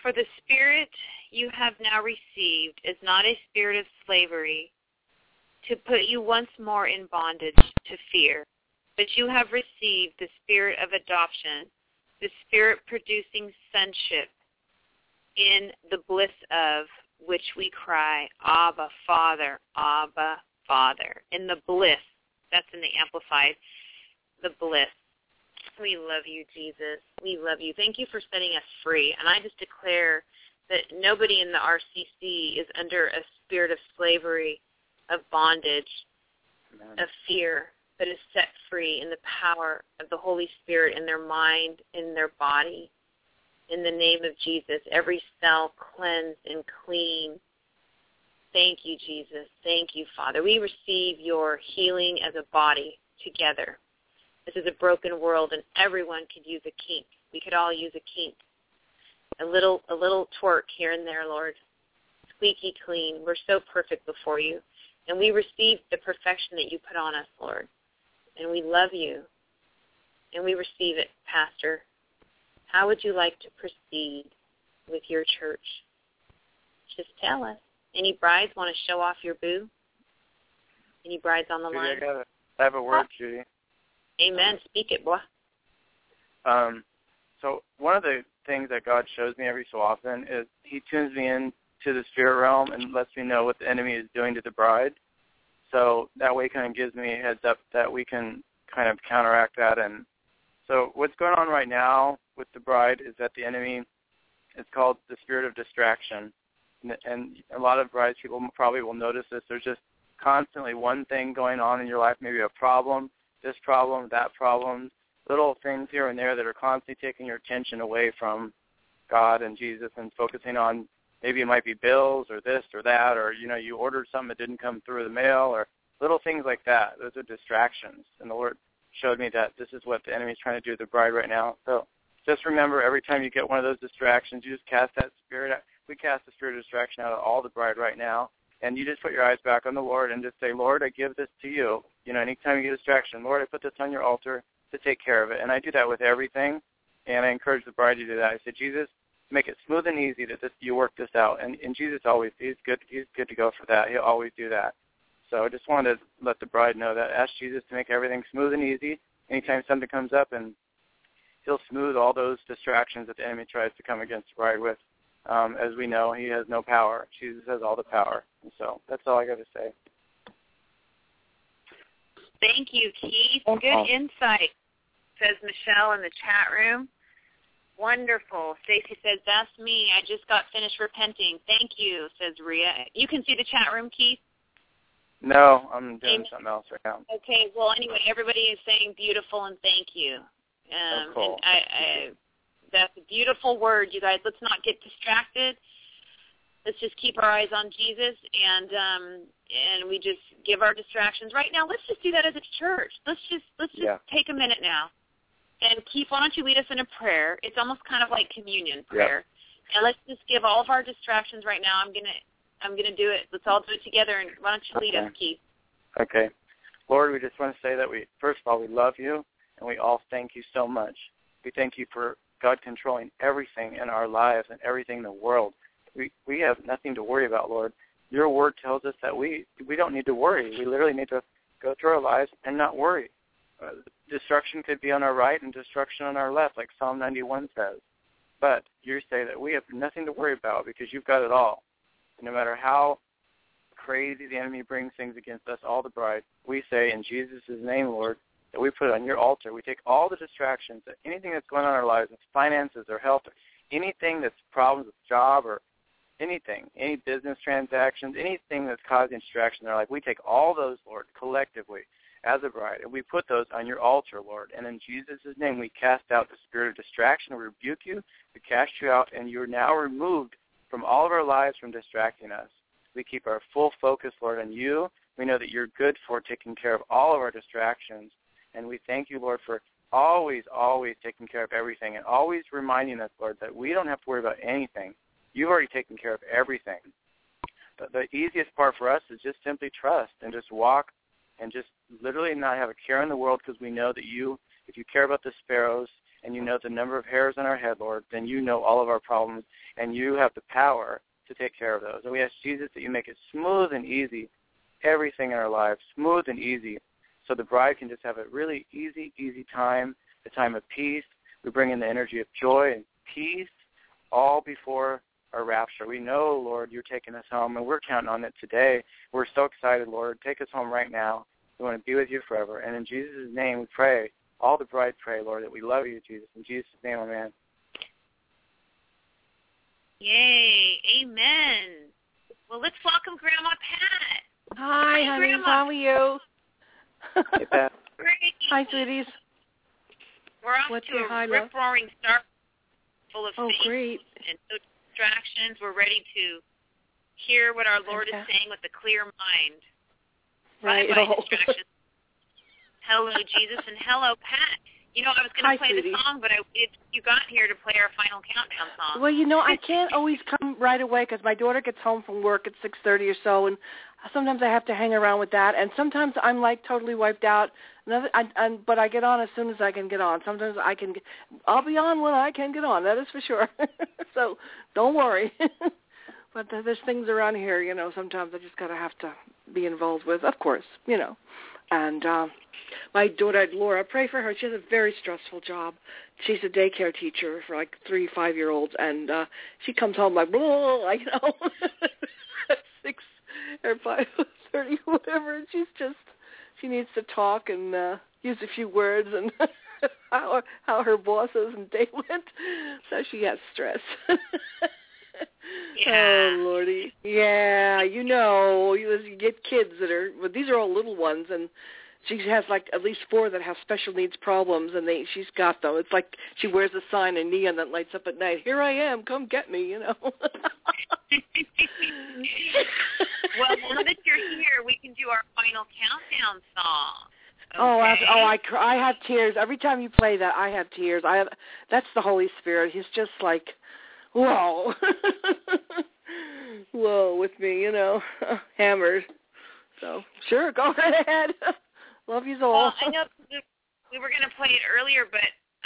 For the spirit you have now received is not a spirit of slavery to put you once more in bondage to fear, but you have received the spirit of adoption, the spirit producing sonship, in the bliss of which we cry, Abba, Father, Abba, Father. In the bliss, that's in the Amplified, the bliss. We love you, Jesus. We love you. Thank you for setting us free. And I just declare that nobody in the RCC is under a spirit of slavery, of bondage, of fear, but is set free in the power of the Holy Spirit in their mind, in their body. In the name of Jesus, every cell cleansed and clean. Thank you, Jesus. Thank you, Father. We receive your healing as a body together. This is a broken world, and everyone could use a kink. We could all use a kink. A little twerk here and there, Lord. Squeaky clean. We're so perfect before you. And we receive the perfection that you put on us, Lord. And we love you. And we receive it, Pastor. How would you like to proceed with your church? Just tell us. Any brides want to show off your boo? Any brides on the line? I have a word, Judy. Amen. Speak it, boy. So one of the things that God shows me every so often is he tunes me in to the spirit realm and lets me know what the enemy is doing to the bride. So that way kind of gives me a heads up that we can kind of counteract that. And so what's going on right now with the bride is that the enemy is called the spirit of distraction. And a lot of brides people probably will notice this. There's just constantly one thing going on in your life, maybe a problem, this problem, that problem, little things here and there that are constantly taking your attention away from God and Jesus and focusing on maybe it might be bills or this or that, or, you ordered something that didn't come through the mail, or little things like that. Those are distractions. And the Lord showed me that this is what the enemy is trying to do to the bride right now. So just remember, every time you get one of those distractions, you just cast that spirit out. We cast the spirit of distraction out of all the bride right now. And you just put your eyes back on the Lord and just say, Lord, I give this to you. Anytime you get a distraction, Lord, I put this on your altar to take care of it. And I do that with everything. And I encourage the bride to do that. I say, Jesus, make it smooth and easy that you work this out. And Jesus always, he's good to go for that. He'll always do that. So I just wanted to let the bride know that. Ask Jesus to make everything smooth and easy anytime something comes up, and he'll smooth all those distractions that the enemy tries to come against the bride with. As we know, he has no power. Jesus has all the power. And so that's all I got to say. Thank you, Keith. Good insight, says Michelle in the chat room. Wonderful. Stacy says, that's me. I just got finished repenting. Thank you, says Rhea. You can see the chat room, Keith? No, I'm doing something else right now. Okay. Well, anyway, everybody is saying beautiful and thank you. Cool. And that's a beautiful word, you guys. Let's not get distracted. Let's just keep our eyes on Jesus, and we just give our distractions right now. Let's just do that as a church. Let's just take a minute now. And Keith, why don't you lead us in a prayer? It's almost kind of like communion prayer. Yeah. And let's just give all of our distractions right now. I'm gonna do it. Let's all do it together. And why don't you lead us, Keith? Okay. Lord, we just want to say that first of all, we love you, and we all thank you so much. We thank you for God controlling everything in our lives and everything in the world. We have nothing to worry about, Lord. Your word tells us that we don't need to worry. We literally need to go through our lives and not worry. Destruction could be on our right and destruction on our left, like Psalm 91 says. But you say that we have nothing to worry about because you've got it all. And no matter how crazy the enemy brings things against us, all the bride, we say in Jesus' name, Lord, that we put it on your altar. We take all the distractions, anything that's going on in our lives, it's finances or health, or anything that's problems with job or anything, any business transactions, anything that's causing distraction in our life, we take all those, Lord, collectively as a bride, and we put those on your altar, Lord. And in Jesus' name, we cast out the spirit of distraction. We rebuke you. We cast you out, and you're now removed from all of our lives from distracting us. We keep our full focus, Lord, on you. We know that you're good for taking care of all of our distractions, and we thank you, Lord, for always, always taking care of everything and always reminding us, Lord, that we don't have to worry about anything. You've already taken care of everything. The easiest part for us is just simply trust and just walk and just literally not have a care in the world, because we know that if you care about the sparrows, and you know the number of hairs on our head, Lord, then you know all of our problems, and you have the power to take care of those. And we ask, Jesus, that you make it smooth and easy, everything in our lives, smooth and easy, so the bride can just have a really easy time, a time of peace. We bring in the energy of joy and peace all before our rapture. We know, Lord, you're taking us home, and we're counting on it today. We're so excited, Lord. Take us home right now. We want to be with you forever. And in Jesus' name we pray, all the bride pray, Lord, that we love you, Jesus. In Jesus' name, amen. Yay, amen. Well, let's welcome Grandma Pat. Hi, honey. Grandma. How are you? Hey, Pat. Great. Hi, sweeties. We're off What's to your a high, love? rip-roaring start full of faith Great. and no distractions. We're ready to hear what our Lord is saying with a clear mind. Right. Bye-bye distractions. Hello, Jesus, and hello, Pat. You know, I was going to play the song, but you got here to play our final countdown song. Well, you know, I can't always come right away because my daughter gets home from work at 6:30 or so, and sometimes I have to hang around with that, and sometimes I'm like totally wiped out. But I get on as soon as I can get on. Sometimes I'll be on when I can get on. That is for sure. So don't worry. But there's things around here, you know. Sometimes I just have to be involved with, of course, you know. And my daughter, Laura, pray for her. She has a very stressful job. She's a daycare teacher for like 3 5-year-olds, and she comes home like, blah, you know, at 6 or 5:30, whatever. And she needs to talk and use a few words and how her bosses and day went. So she has stress. Yeah. Oh, Lordy. Yeah, you know, you get kids that are, well, these are all little ones, and she has like at least 4 that have special needs problems, and she's got them. It's like she wears a sign, a neon that lights up at night. Here I am, come get me, you know. Well, now that you're here, we can do our final countdown song. Okay. I have tears. Every time you play that, I have tears. That's the Holy Spirit. He's just like, whoa. Whoa with me, you know, hammered. So, sure, go right ahead. Love you all. Well, I know we were going to play it earlier, but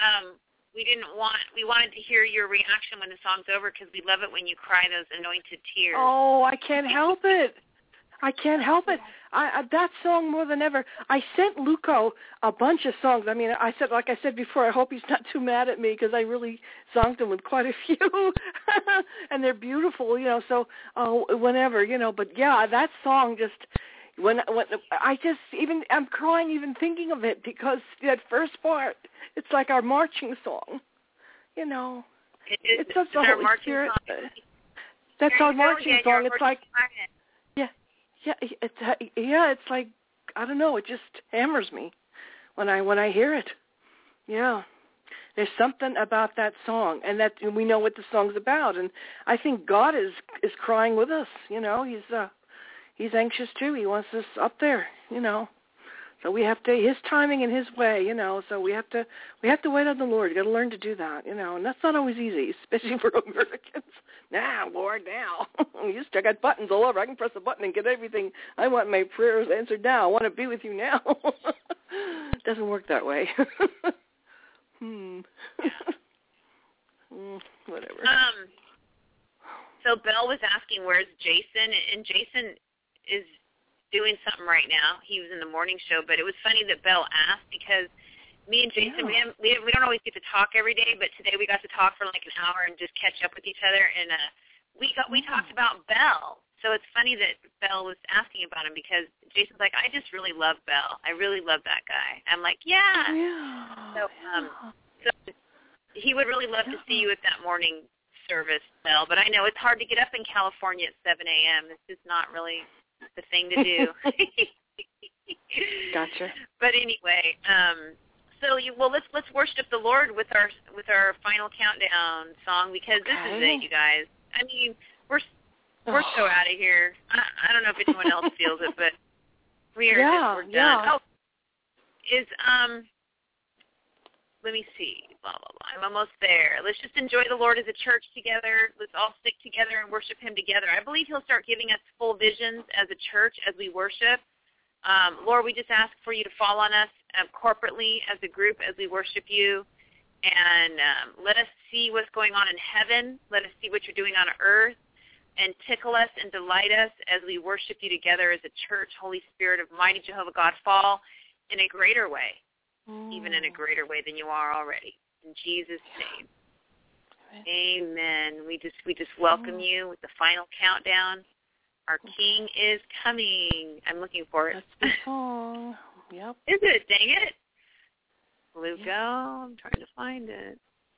we wanted to hear your reaction when the song's over because we love it when you cry those anointed tears. Oh, I can't help it. I can't help it. That song more than ever. I sent Luco a bunch of songs. I mean, like I said before, I hope he's not too mad at me because I really zonked him with quite a few, and they're beautiful, you know. So whenever, you know. But yeah, that song just when I'm crying even thinking of it because that first part, it's like our marching song, you know. It's such a Holy Spirit. That's our marching song. It's like. Yeah, it's like, I don't know, it just hammers me when I hear it. Yeah. There's something about that song, and that we know what the song's about, and I think God is crying with us, you know. He's anxious too. He wants us up there, you know. So we have to, his timing and his way, you know. So we have to wait on the Lord. You got to learn to do that, you know. And that's not always easy, especially for Americans. Now, Lord, now. I got buttons all over. I can press a button and get everything. I want my prayers answered now. I want to be with you now. Doesn't work that way. Whatever. So Belle was asking, where's Jason? And Jason is doing something right now. He was in the morning show, but it was funny that Belle asked because me and Jason, we don't always get to talk every day, but today we got to talk for like an hour and just catch up with each other, and we talked about Belle. So it's funny that Belle was asking about him because Jason's like, I just really love Belle. I really love that guy. I'm like, yeah. So he would really love to see you at that morning service, Belle, but I know it's hard to get up in California at 7 a.m. This is not really the thing to do. Gotcha. But anyway, let's worship the Lord with our final countdown song because this is it, you guys. I mean, we're so out of here. I don't know if anyone else feels it, but we're done. Yeah. Let me see. Blah, blah, blah. I'm almost there. Let's just enjoy the Lord as a church together. Let's all stick together and worship him together. I believe he'll start giving us full visions as a church as we worship. Lord, we just ask for you to fall on us corporately as a group as we worship you. And let us see what's going on in heaven. Let us see what you're doing on earth. And tickle us and delight us as we worship you together as a church. Holy Spirit of mighty Jehovah God, fall in a greater way, even in a greater way than you are already. In Jesus' name. Amen. We just welcome you with the final countdown. Our King is coming. I'm looking for it. That's the song. Yep. Is it? Dang it. Lugo, I'm trying to find it.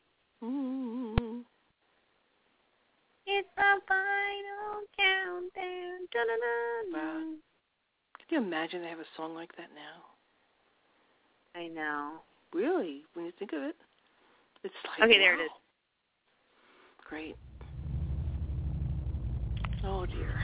It's the final countdown. Da-da-da-da. Wow. Can you imagine they have a song like that now? I know. Really, when you think of it. It's like, okay, there it is. Great. Oh, dear.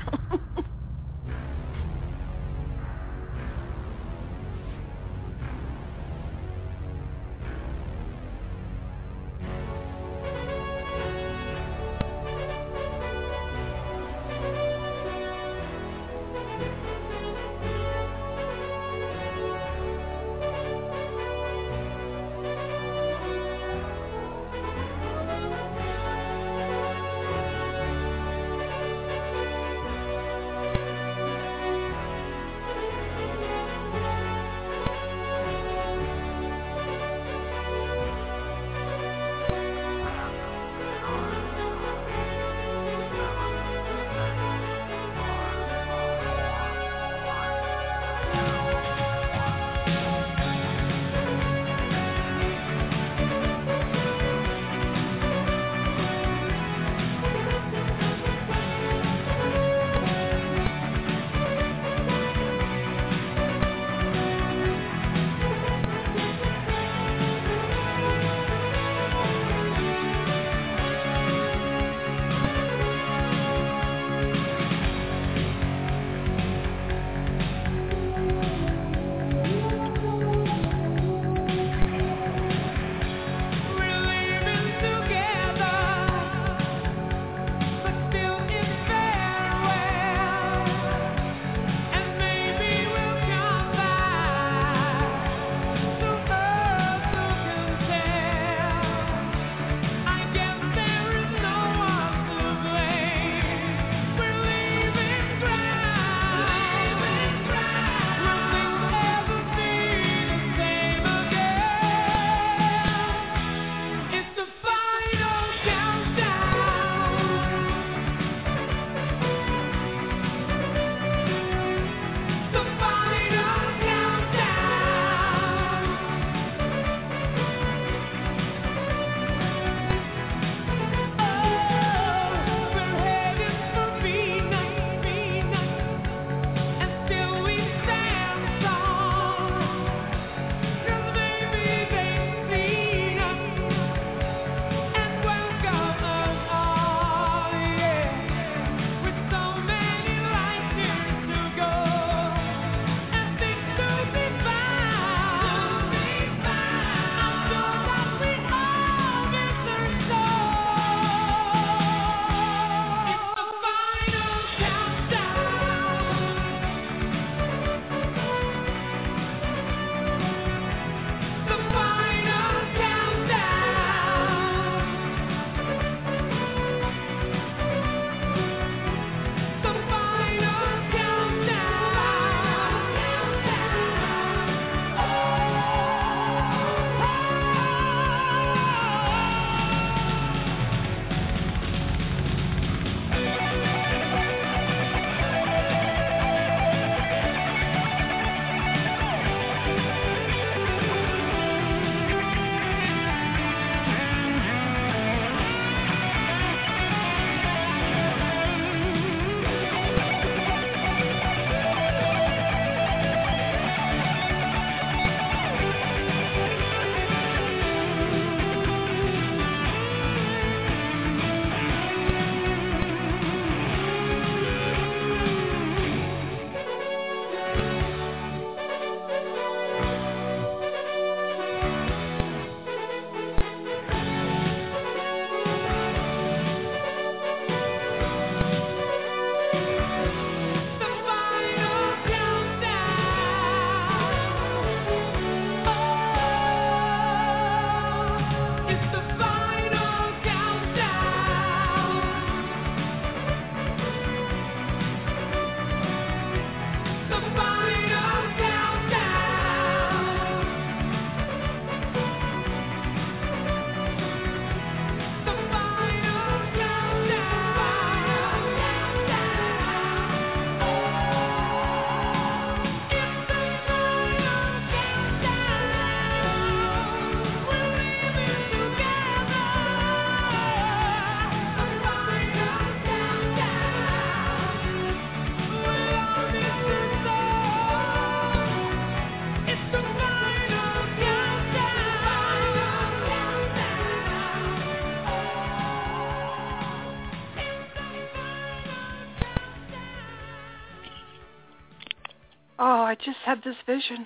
just had this vision.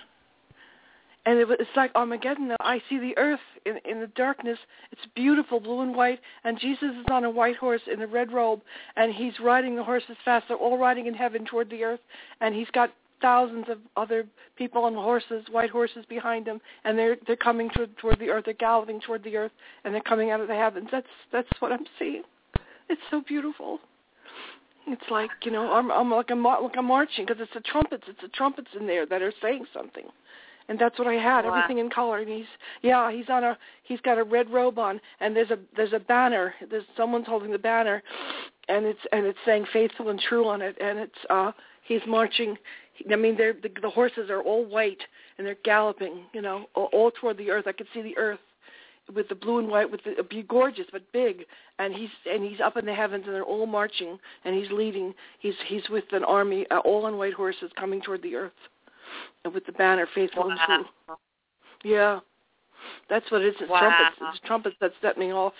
And it's like Armageddon. I see the earth in the darkness. It's beautiful, blue and white. And Jesus is on a white horse in a red robe, and he's riding the horses fast. They're all riding in heaven toward the earth. And he's got thousands of other people on horses, white horses behind him. And they're coming toward the earth. They're galloping toward the earth, and they're coming out of the heavens. That's what I'm seeing. It's so beautiful. It's like, I'm marching, because it's the trumpets. It's the trumpets in there that are saying something. And that's what I had, everything in color. And he's got a red robe on, and there's a banner. Someone's holding the banner, and it's saying faithful and true on it. And it's he's marching. I mean, the horses are all white, and they're galloping, all toward the earth. I could see the earth with the blue and white, gorgeous but big. And he's up in the heavens, and they're all marching, and he's leading. He's with an army, all on white horses, coming toward the earth. And with the banner, faithful and true. Yeah, that's what it is. It's trumpets. It's trumpets that set me off.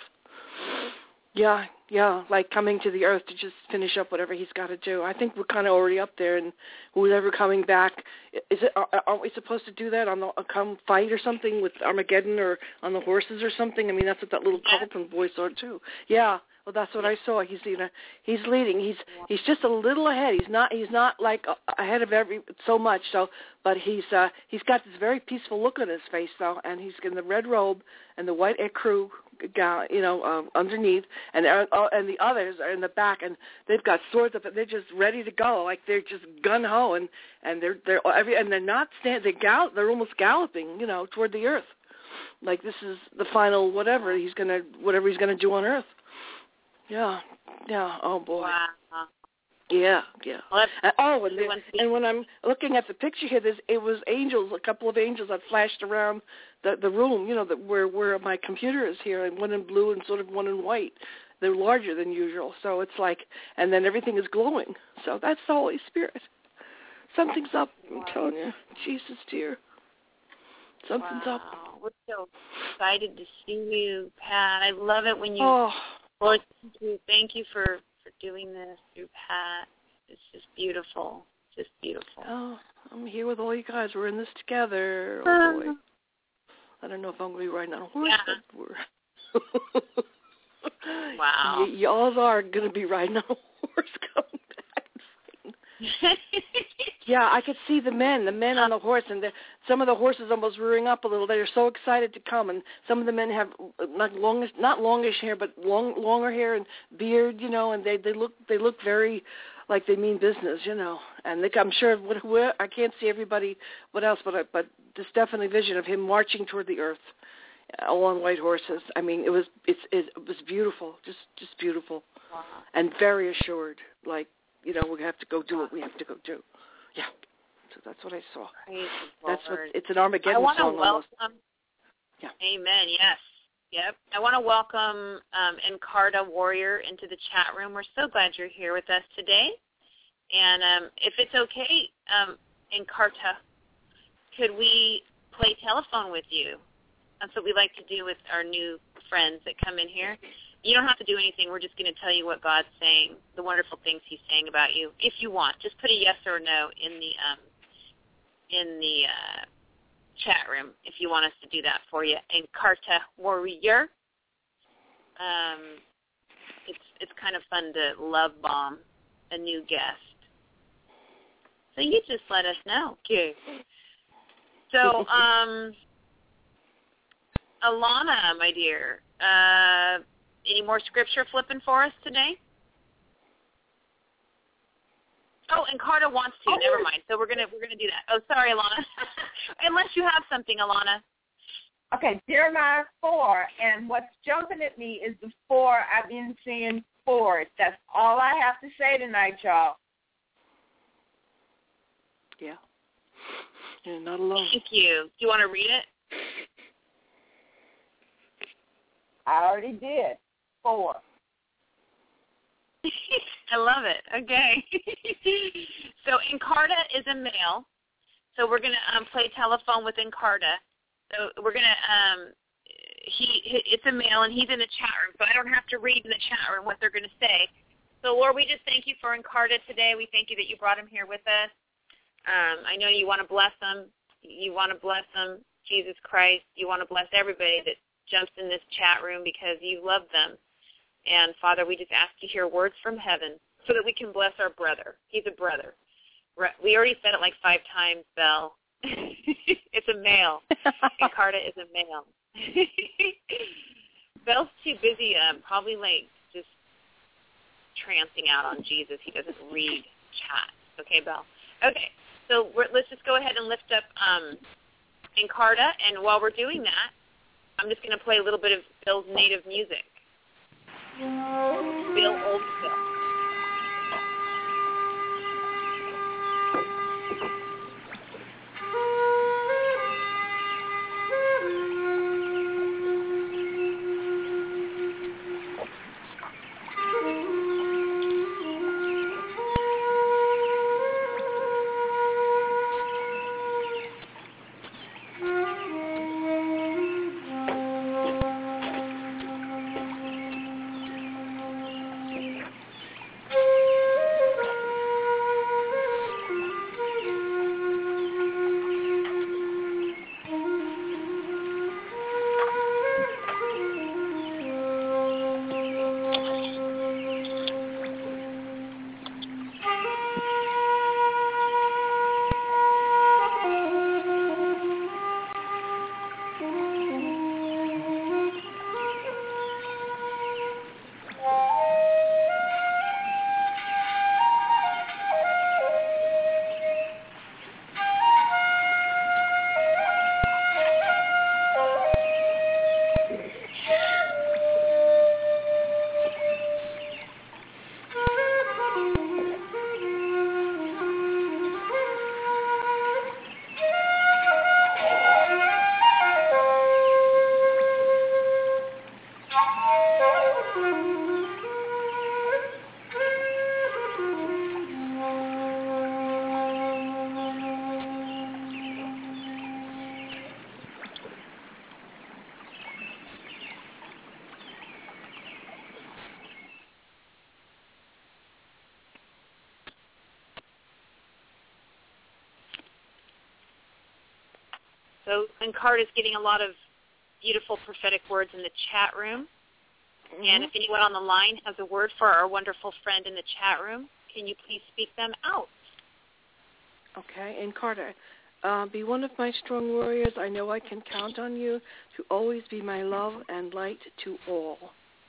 Yeah, like coming to the earth to just finish up whatever he's got to do. I think we're kind of already up there, and who's ever coming back, aren't we supposed to do that come fight or something with Armageddon or on the horses or something? I mean, that's what that little Carlton boy saw too. Yeah. Well, that's what I saw. He's leading. He's just a little ahead. He's not like ahead of so much. So, but he's got this very peaceful look on his face though, and he's in the red robe and the white ecru gown, underneath, and the others are in the back, and they've got swords up, and they're just ready to go, like they're just gun ho, and they're not they're almost galloping, toward the earth, like this is the final whatever he's gonna do on earth. Yeah. Oh boy. Wow. Yeah. Well, and when I'm looking at the picture here, it was angels, a couple of angels that flashed around the room, where my computer is here, and one in blue and sort of one in white. They're larger than usual, so it's like, and then everything is glowing. So that's the Holy Spirit. Something's up, I'm telling you. Jesus, dear. Something's up. We're so excited to see you, Pat. I love it when you... Lord, thank you for doing this through Pat. It's just beautiful. Just beautiful. Oh, I'm here with all you guys. We're in this together. Oh, boy. I don't know if I'm going to be riding on a horse, but we're... Wow. Y'all are going to be riding on a horse coming back. Yeah, I could see the men on the horse, and some of the horses almost rearing up a little. They're so excited to come, and some of the men have not longish hair, but longer hair and beard, and they look very like they mean business, And I'm sure I can't see everybody. What else? But there's definitely a vision of him marching toward the earth, all on white horses. I mean, it was beautiful, just beautiful, and very assured. Like, we have to go do what we have to go do. Yeah, so that's what I saw. It's an Armageddon song almost. Yeah. Amen. Yes. Yep. I want to welcome Encarta Warrior into the chat room. We're so glad you're here with us today. And if it's okay, Encarta, could we play telephone with you? That's what we like to do with our new friends that come in here. You don't have to do anything. We're just going to tell you what God's saying, the wonderful things he's saying about you. If you want, just put a yes or a no in the chat room if you want us to do that for you. Encarta Warrior. It's kind of fun to love bomb a new guest. So you just let us know. Okay. So, Alana, my dear, any more scripture flipping for us today? Oh, and Carter wants to. Never mind. So we're gonna do that. Oh, sorry, Alana. Unless you have something, Alana. Okay, Jeremiah 4, and what's jumping at me is the 4. I've been seeing 4. That's all I have to say tonight, y'all. Yeah. You're not alone. Thank you. Do you want to read it? I already did. 4. I love it. Okay. So Encarta is a male. So we're going to play telephone with Encarta. So we're going to, it's a male, and he's in the chat room, so I don't have to read in the chat room what they're going to say. So, Lord, we just thank you for Encarta today. We thank you that you brought him here with us. I know you want to bless them. You want to bless them, Jesus Christ. You want to bless everybody that jumps in this chat room because you love them. And, Father, we just ask you to hear words from heaven so that we can bless our brother. He's a brother. We already said it like 5 times, Belle. It's a male. And Carta is a male. Belle's too busy, probably like just trancing out on Jesus. He doesn't read chat. Okay, Belle? Okay, so let's just go ahead and lift up Encarta, and while we're doing that, I'm just going to play a little bit of Bill's native music. Bill Oldfield. So Encarta's getting a lot of beautiful prophetic words in the chat room. Mm-hmm. And if anyone on the line has a word for our wonderful friend in the chat room, can you please speak them out? Okay, Encarta, be one of my strong warriors. I know I can count on you to always be my love and light to all.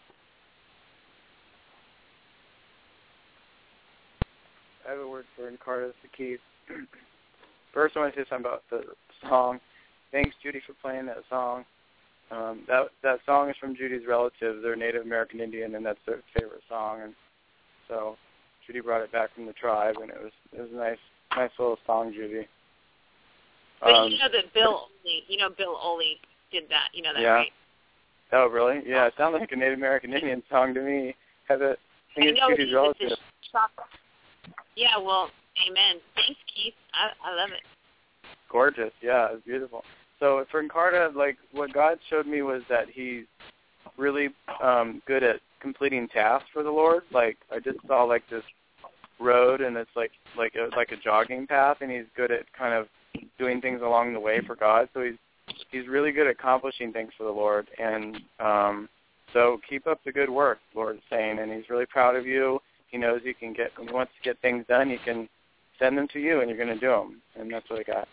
I have a word for Encarta, the Keith. First, I want to say something about the song. Thanks, Judy, for playing that song. That song is from Judy's relatives. They're Native American Indian, and that's their favorite song. And so Judy brought it back from the tribe, and it was a nice little song, Judy. But you know that Bill Oley did that. You know that, right? Oh, really? Yeah, it sounds like a Native American Indian song to me. I think it's Judy's relative. Yeah, well, amen. Thanks, Keith. I love it. Gorgeous. Yeah, it's beautiful. So for Encarta, like what God showed me was that he's really good at completing tasks for the Lord. Like I just saw like this road, and it's like a jogging path, and he's good at kind of doing things along the way for God. So he's really good at accomplishing things for the Lord, and so keep up the good work, Lord is saying, and he's really proud of you. He knows he wants to get things done. He can send them to you, and you're going to do them, and that's what I got.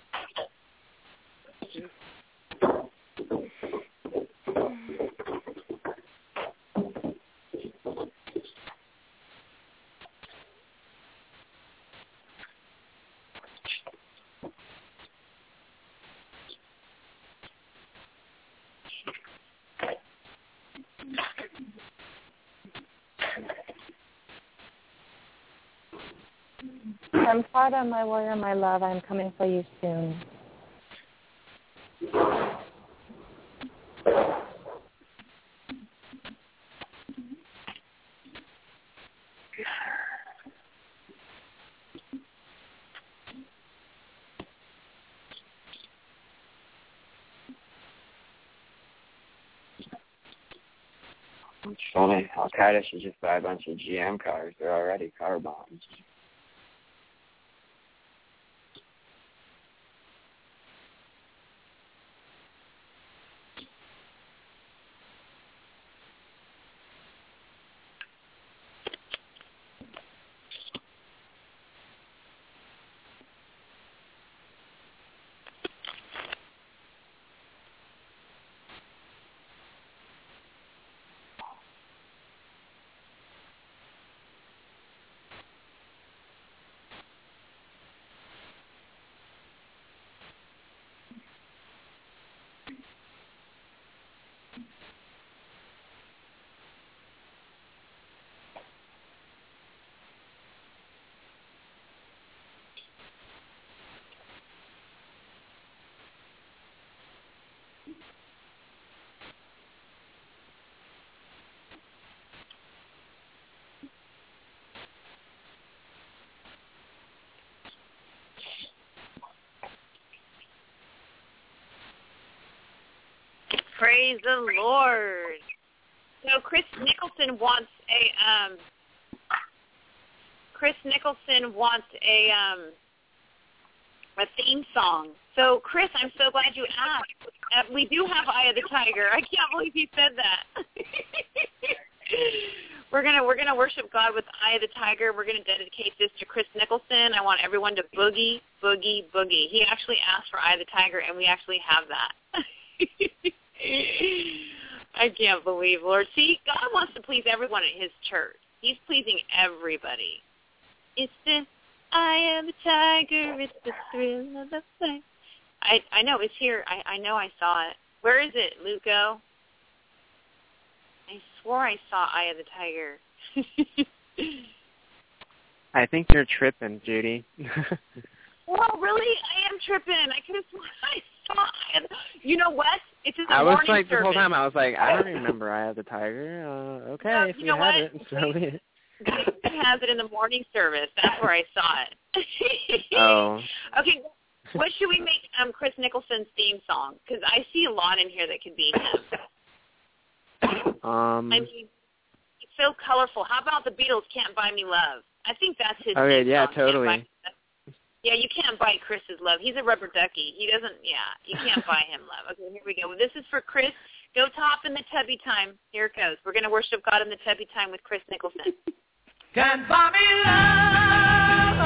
Encarta, my warrior, my love, I'm coming for you soon. It's funny. Al-Qaeda should just buy a bunch of GM cars. They're already car bombs. Praise the Lord. So Chris Nicholson wants a theme song. So Chris, I'm so glad you asked. We do have Eye of the Tiger. I can't believe he said that. We're gonna worship God with Eye of the Tiger. We're gonna dedicate this to Chris Nicholson. I want everyone to boogie, boogie, boogie. He actually asked for Eye of the Tiger, and we actually have that. I can't believe, Lord. See, God wants to please everyone at his church. He's pleasing everybody. It's the Eye of the Tiger. It's the thrill of the fight. I know. It's here. I know I saw it. Where is it, Luco? I swore I saw Eye of the Tiger. I think you're tripping, Judy. Well, really? I am tripping. I could have sworn I saw Eye of the... You know what? It's in the I was morning like, service. The whole time I was like, I don't remember Eye of the Tiger. Okay, no, if you you know have what? it, so be it. It has it in the morning service. That's where I saw it. Oh. Okay, what should we make Chris Nicholson's theme song? Because I see a lot in here that could be him. I mean, it's so colorful. How about the Beatles' "Can't Buy Me Love"? I think that's his. Okay, theme yeah, song. totally. Yeah, you can't buy Chris's love. He's a rubber ducky. He doesn't. Yeah, you can't buy him love. Okay, here we go. Well, this is for Chris. Go top in the tubby time. Here it goes. We're gonna worship God in the tubby time with Chris Nicholson. Can't buy me love,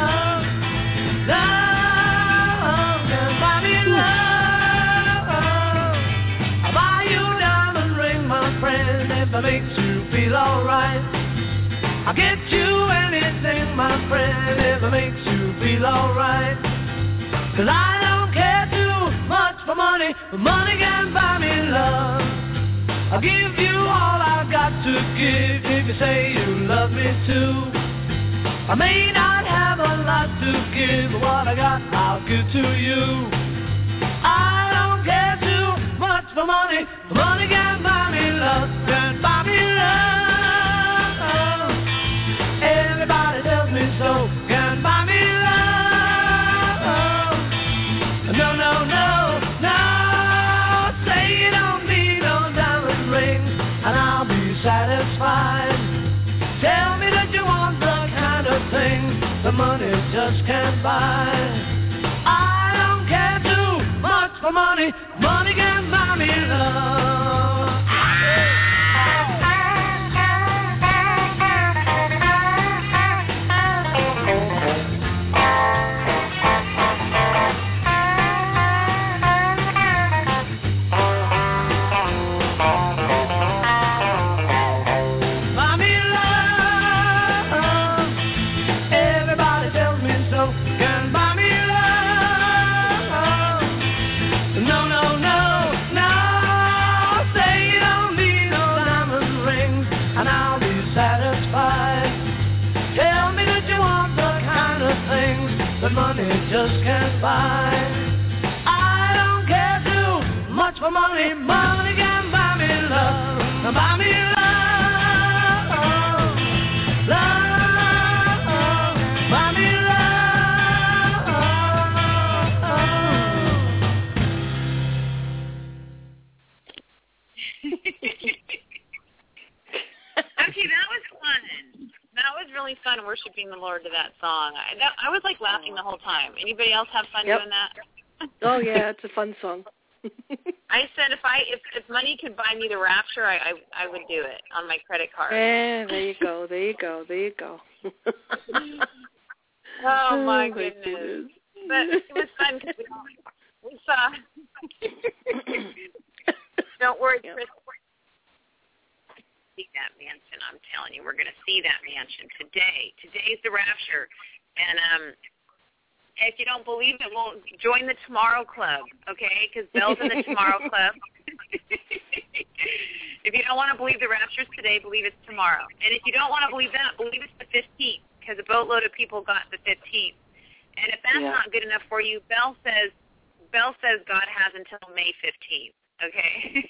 love, can't buy me love. I'll buy you a diamond ring, my friend, if it makes you feel alright. I'll get you anything, my friend, if it makes you feel alright. 'Cause I don't care too much for money, but money can buy me love. I'll give you all I've got to give if you say you love me too. I may not have a lot to give, but what I got I'll give to you. I don't care too much for money, but money can buy me love, can buy me love. Everybody tells me so, can buy me love. No, no, no, no, say you don't need no diamond rings, and I'll be satisfied. Tell me that you want the kind of thing the money just can't buy. I don't care too much for money, money can buy me love. Money just can't buy. I don't care too much for money, money can buy me love, buy me love, love, buy me Okay, that was fun. That was really fun worshiping the Lord to that song. I was like laughing the whole time. Anybody else have fun doing that? Oh yeah, it's a fun song. I said if money could buy me the rapture, I would do it on my credit card. There you go. There you go. There you go. Oh my goodness! But it was fun because we saw. Don't worry, Chris. That mansion, I'm telling you, we're going to see that mansion today. Today's the rapture, and if you don't believe it, well, join the Tomorrow Club, okay? Because Belle's in the Tomorrow Club. If you don't want to believe the rapture's today, believe it's tomorrow. And if you don't want to believe that, believe it's the 15th, because a boatload of people got the 15th. And if that's not good enough for you, Belle says God has until May 15th, okay?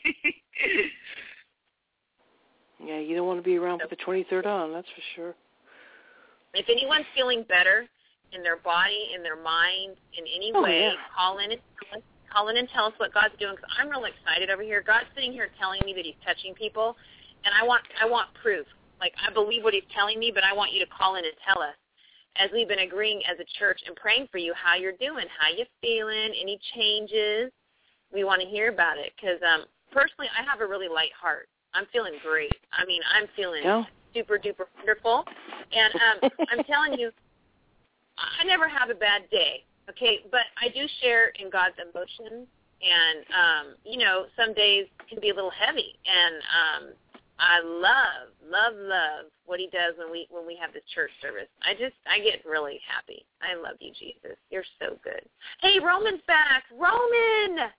Yeah, you don't want to be around for the 23rd on, that's for sure. If anyone's feeling better in their body, in their mind, in any way, call in and tell us. Call in and tell us what God's doing, because I'm really excited over here. God's sitting here telling me that he's touching people, and I want proof. Like, I believe what he's telling me, but I want you to call in and tell us, as we've been agreeing as a church and praying for you, how you're doing, how you feeling, any changes. We want to hear about it, because personally, I have a really light heart. I'm feeling great. I mean, I'm feeling super-duper wonderful. And I'm telling you, I never have a bad day, okay? But I do share in God's emotions. And, you know, some days can be a little heavy. And I love what he does when we have this church service. I get really happy. I love you, Jesus. You're so good. Hey, Roman's back. Roman.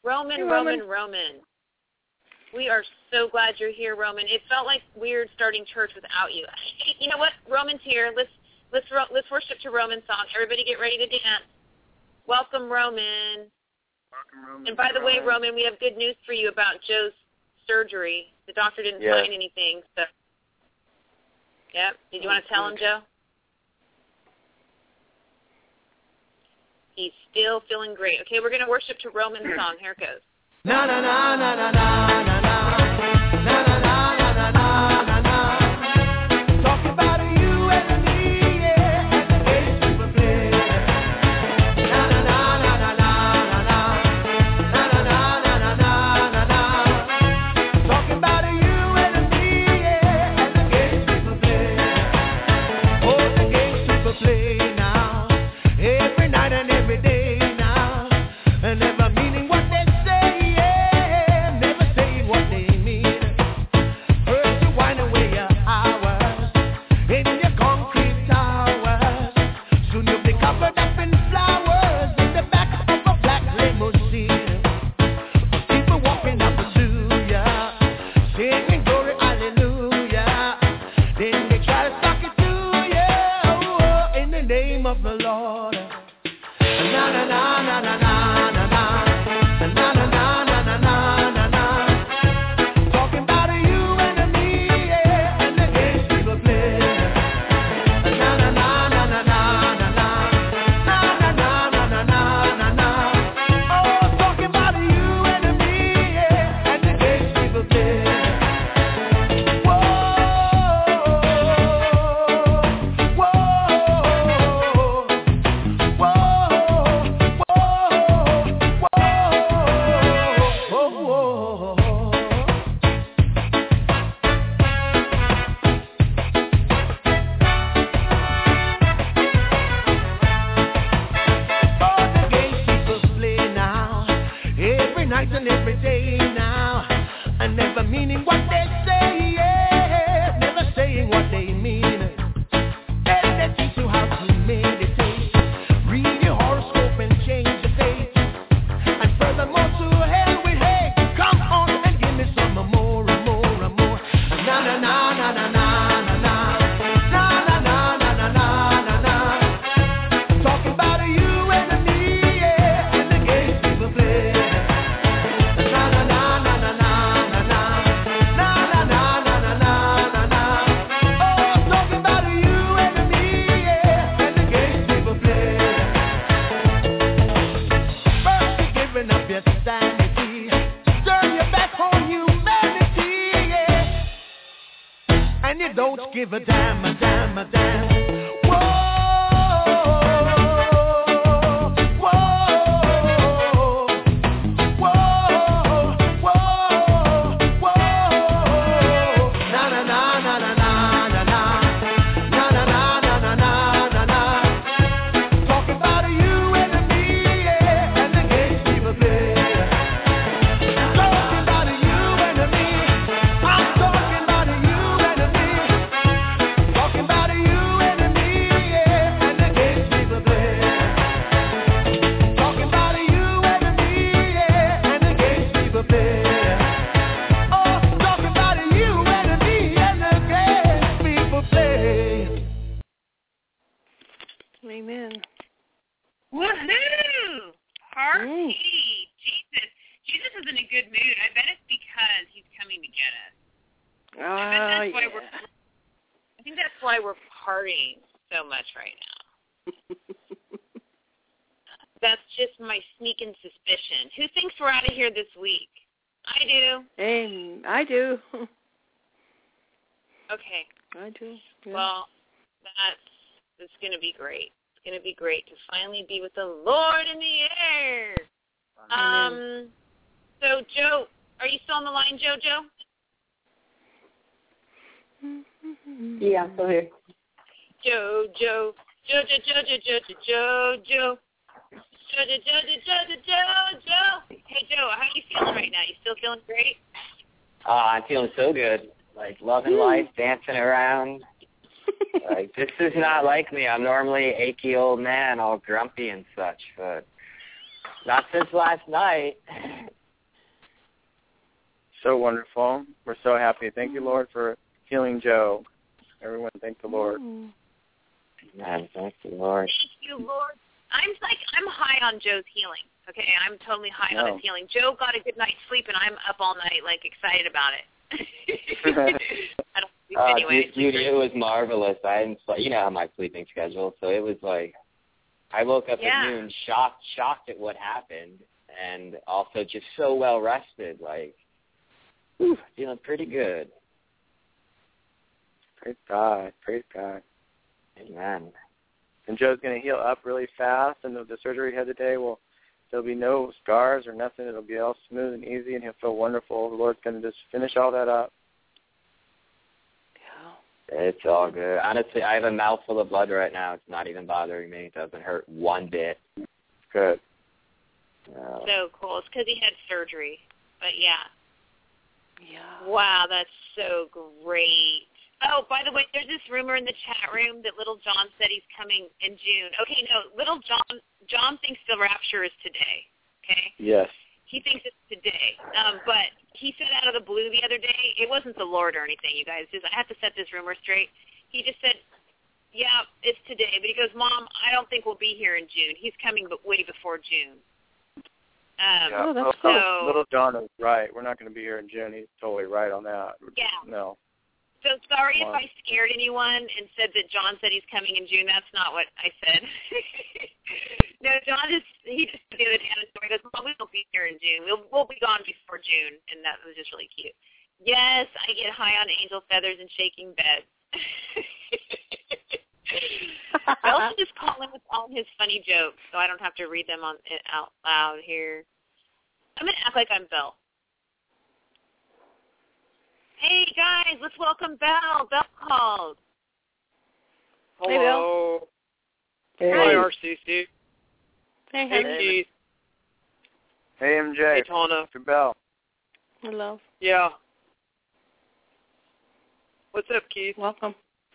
We are so glad you're here, Roman. It felt like weird starting church without you. Hey, you know what? Roman's here. Let's worship to Roman's song. Everybody get ready to dance. Welcome, Roman. And by the way, Roman, we have good news for you about Joe's surgery. The doctor didn't find anything. So, yep. Did you want to tell him, Joe? He's still feeling great. Okay, we're going to worship to Roman's song. Here it goes. Na na na na na na na na na na na na na na. Talk about you and me, yeah, and the games we play. Na na na na na na na na na na na na. Talk about you and me, yeah, and the games we play. Oh, the games we play now, every night and every day now, and never meaning what they say. That's just my sneaking suspicion. Who thinks we're out of here this week? I do. Hey, I do. Okay. I do. Yeah. Well, it's going to be great. It's going to be great to finally be with the Lord in the air. So, Joe, are you still on the line, JoJo? Yeah, I'm still here. Jojo. Hey, Joe, how are you feeling right now? You still feeling great? I'm feeling so good. Like, loving life, dancing around. Like, this is not like me. I'm normally an achy old man, all grumpy and such, but not since last night. So wonderful. We're so happy. Thank you, Lord, for healing Joe. Everyone, thank the Lord. Man, thank you, Lord. Thank you, Lord. I'm high on Joe's healing. Okay, I'm totally high on his healing. Joe got a good night's sleep, and I'm up all night, like, excited about it. I don't sleep anyway. Dude, it was marvelous. I hadn't, you know how my sleeping schedule, so it was like, I woke up at noon, shocked at what happened, and also just so well rested, like, feeling pretty good. Praise God. Praise God. Amen. And Joe's going to heal up really fast, and the surgery he had today there'll be no scars or nothing. It'll be all smooth and easy, and he'll feel wonderful. The Lord's going to just finish all that up. Yeah. It's all good. Honestly, I have a mouthful of blood right now. It's not even bothering me. It doesn't hurt one bit. Good. So cool. It's because he had surgery. But, yeah. Yeah. Wow, that's so great. Oh, by the way, there's this rumor in the chat room that Little John said he's coming in June. Okay, no, Little John thinks the rapture is today, okay? Yes. He thinks it's today. But he said out of the blue the other day, it wasn't the Lord or anything, you guys. I have to set this rumor straight. He just said, yeah, it's today. But he goes, Mom, I don't think we'll be here in June. He's coming way before June. That's cool. Little John is right. We're not going to be here in June. He's totally right on that. Yeah. No. So sorry if I scared anyone and said that John said he's coming in June. That's not what I said. No, he just the other day on the story goes, Mom, we won't be here in June. We'll be gone before June, and that was just really cute. Yes, I get high on angel feathers and shaking beds. Bill should just call in with all his funny jokes, so I don't have to read them out loud here. I'm gonna act like I'm Bill. Hey, guys, let's welcome Belle. Belle called. Hello. Hey, Bill. Hi, RCC. Hey, Hey, Keith. Hey, MJ. Hey, Tana. Hey, Belle. Hello. Yeah. What's up, Keith? Welcome.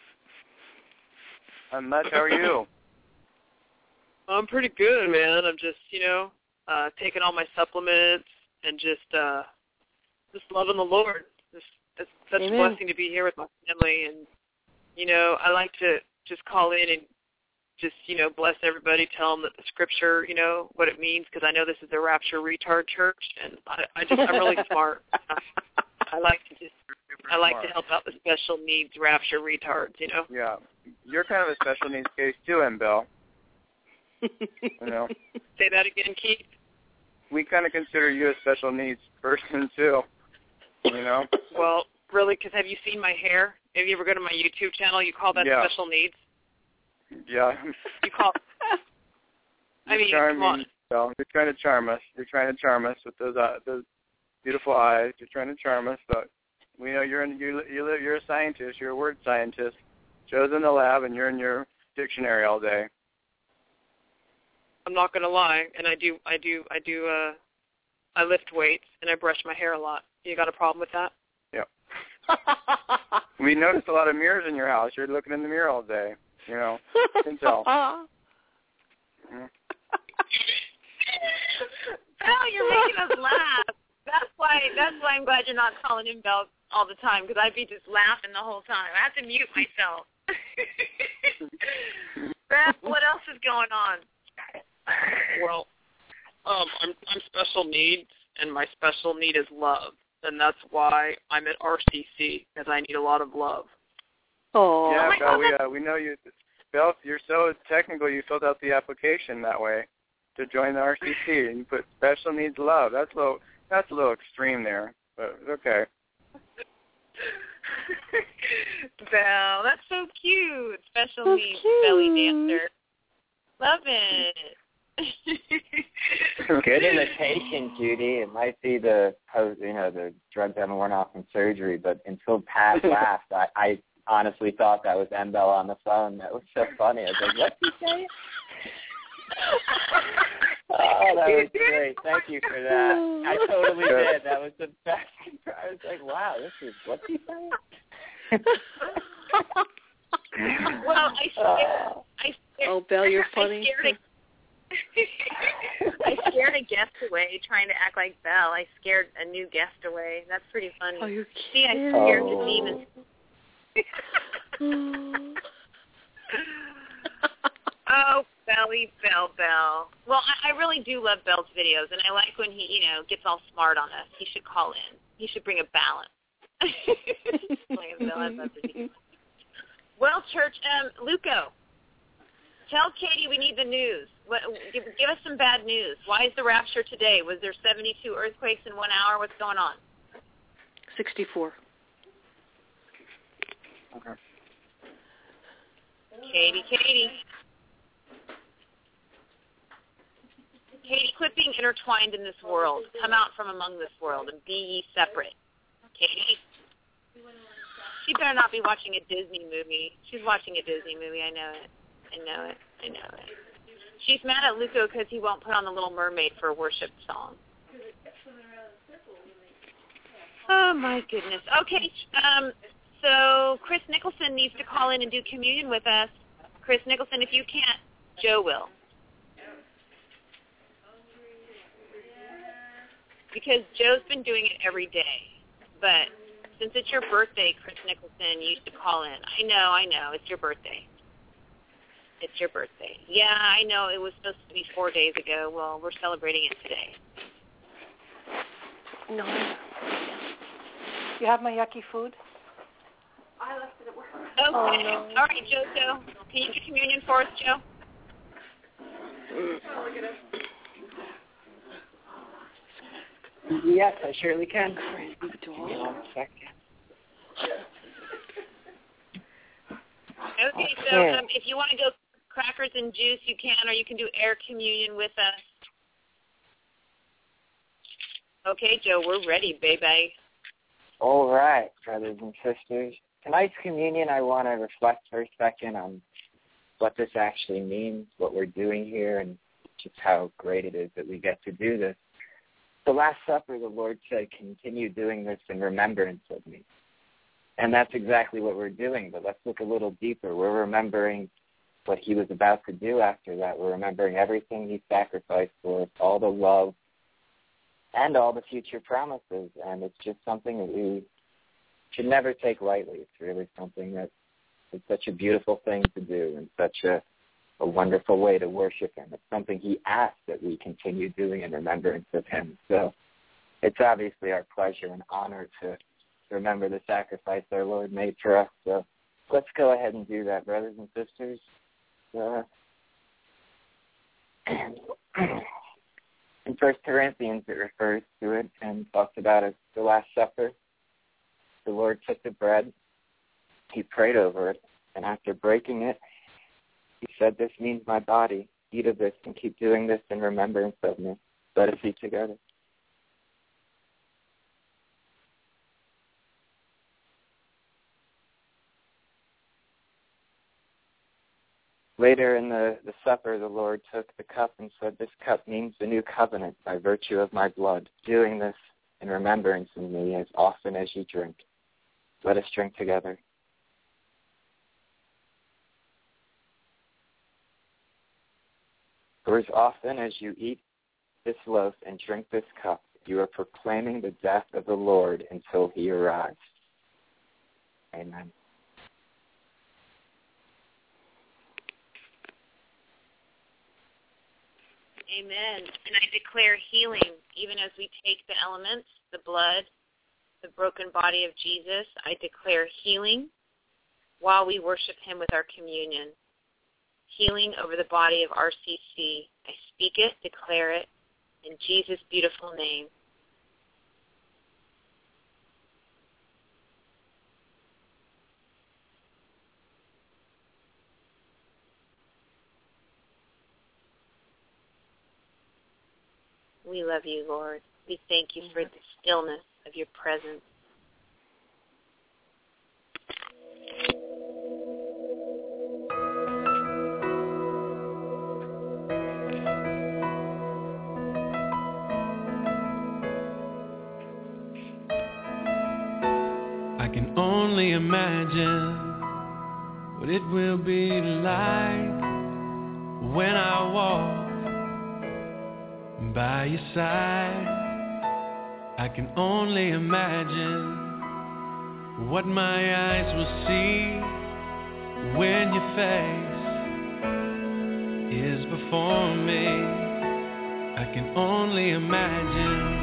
I'm much. How are you? I'm pretty good, man. I'm just, taking all my supplements and just loving the Lord. It's such Amen. a blessing to be here with my family, and I like to just call in and just bless everybody, tell them that the scripture, what it means, because I know this is a rapture retard church, and I'm really smart. I like to help out the special needs rapture retards, Yeah, you're kind of a special needs case too, Bill. Say that again, Keith. We kind of consider you a special needs person too. Well, really, because have you seen my hair? If you ever go to my YouTube channel, you call that special needs? Yeah. You call. I mean, come on. So you're trying to charm us. You're trying to charm us with those beautiful eyes. You're trying to charm us, but we know you're a scientist. You're a word scientist. Joe's in the lab, and you're in your dictionary all day. I'm not gonna lie, and I lift weights and I brush my hair a lot. You got a problem with that? Yeah. We noticed a lot of mirrors in your house. You're looking in the mirror all day. You can tell. Oh, you're making us laugh. That's why I'm glad you're not calling him Belle all the time, because I'd be just laughing the whole time. I have to mute myself. Beth, what else is going on? Well, I'm special needs, and my special need is love, and that's why I'm at RCC, because I need a lot of love. Oh. Yeah, Belle, we know you. Belle, you're so technical. You filled out the application that way. to join the RCC, and you put special needs love. That's a little extreme there, but it's okay. Belle, that's so cute. Special so needs cute. belly dancer. Love it. Good imitation, Judy. It might be the drugs haven't worn off from surgery, but until Pat laughed, I honestly thought that was M. Bell on the phone. That was so funny. I was like, what's he saying? Oh, that was great. Thank you for that. I totally did. That was the best. I was like, wow, what's he saying? Well, oh, Belle, you're funny. I scared a guest away trying to act like Belle. I scared a new guest away. That's pretty funny. Oh, you're kidding. See, I scared the demons. Oh, Belle. Well, I really do love Belle's videos, and I like when he, gets all smart on us. He should call in. He should bring a balance. Well, church, Luco, tell Katie we need the news. Give us some bad news. Why is the rapture today? Was there 72 earthquakes in 1 hour? What's going on? 64. Okay. Katie, quit being intertwined in this world. Come out from among this world and be ye separate. Katie? She better not be watching a Disney movie. She's watching a Disney movie. I know it. She's mad at Luco because he won't put on the Little Mermaid for a worship song. Oh, my goodness. Okay, so Chris Nicholson needs to call in and do communion with us. Chris Nicholson, if you can't, Joe will. Because Joe's been doing it every day. But since it's your birthday, Chris Nicholson, you should call in. I know. It's your birthday. Yeah, I know. It was supposed to be 4 days ago. Well, we're celebrating it today. No. You have my yucky food? I left it at work. Okay. Oh, no. All right, Joe. Can you do communion for us, Joe? Yes, I surely can. Okay, so if you want to go crackers and juice, you can, or you can do air communion with us. Okay, Joe, we're ready, baby. All right, brothers and sisters. Tonight's communion, I want to reflect for a second on what this actually means, what we're doing here, and just how great it is that we get to do this. The Last Supper, the Lord said, continue doing this in remembrance of me. And that's exactly what we're doing, but let's look a little deeper. We're remembering what he was about to do after that. We're remembering everything he sacrificed for us, all the love and all the future promises. And it's just something that we should never take lightly. It's really something that is such a beautiful thing to do and such a wonderful way to worship him. It's something he asked that we continue doing in remembrance of him. So it's obviously our pleasure and honor to remember the sacrifice our Lord made for us. So let's go ahead and do that, brothers and sisters. In 1 Corinthians, it refers to it and talks about it, the Last Supper. The Lord took the bread, he prayed over it, and after breaking it, he said, "This means my body. Eat of this and keep doing this in remembrance of me." Let us eat together. Later in the supper, the Lord took the cup and said, "This cup means the new covenant by virtue of my blood. Doing this in remembrance of me as often as you drink. Let us drink together." For as often as you eat this loaf and drink this cup, you are proclaiming the death of the Lord until he arrives. Amen. Amen. And I declare healing even as we take the elements, the blood, the broken body of Jesus. I declare healing while we worship him with our communion. Healing over the body of RCC I speak it, declare it, in Jesus' beautiful name. We love you, Lord. We thank you for the stillness of your presence. I can only imagine what it will be like when I walk by your side. I can only imagine what my eyes will see when your face is before me. I can only imagine.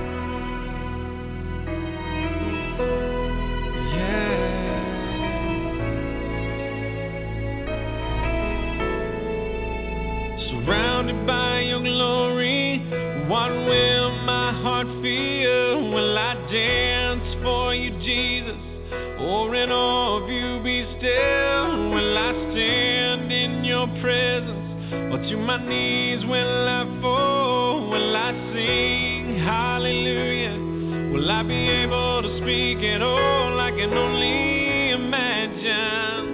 Surrounded by your glory, what will my heart feel? Will I dance for you, Jesus? Or in awe of you be still? Will I stand in your presence? Or to my knees will I fall? Will I sing hallelujah? Will I be able to speak at all? I can only imagine.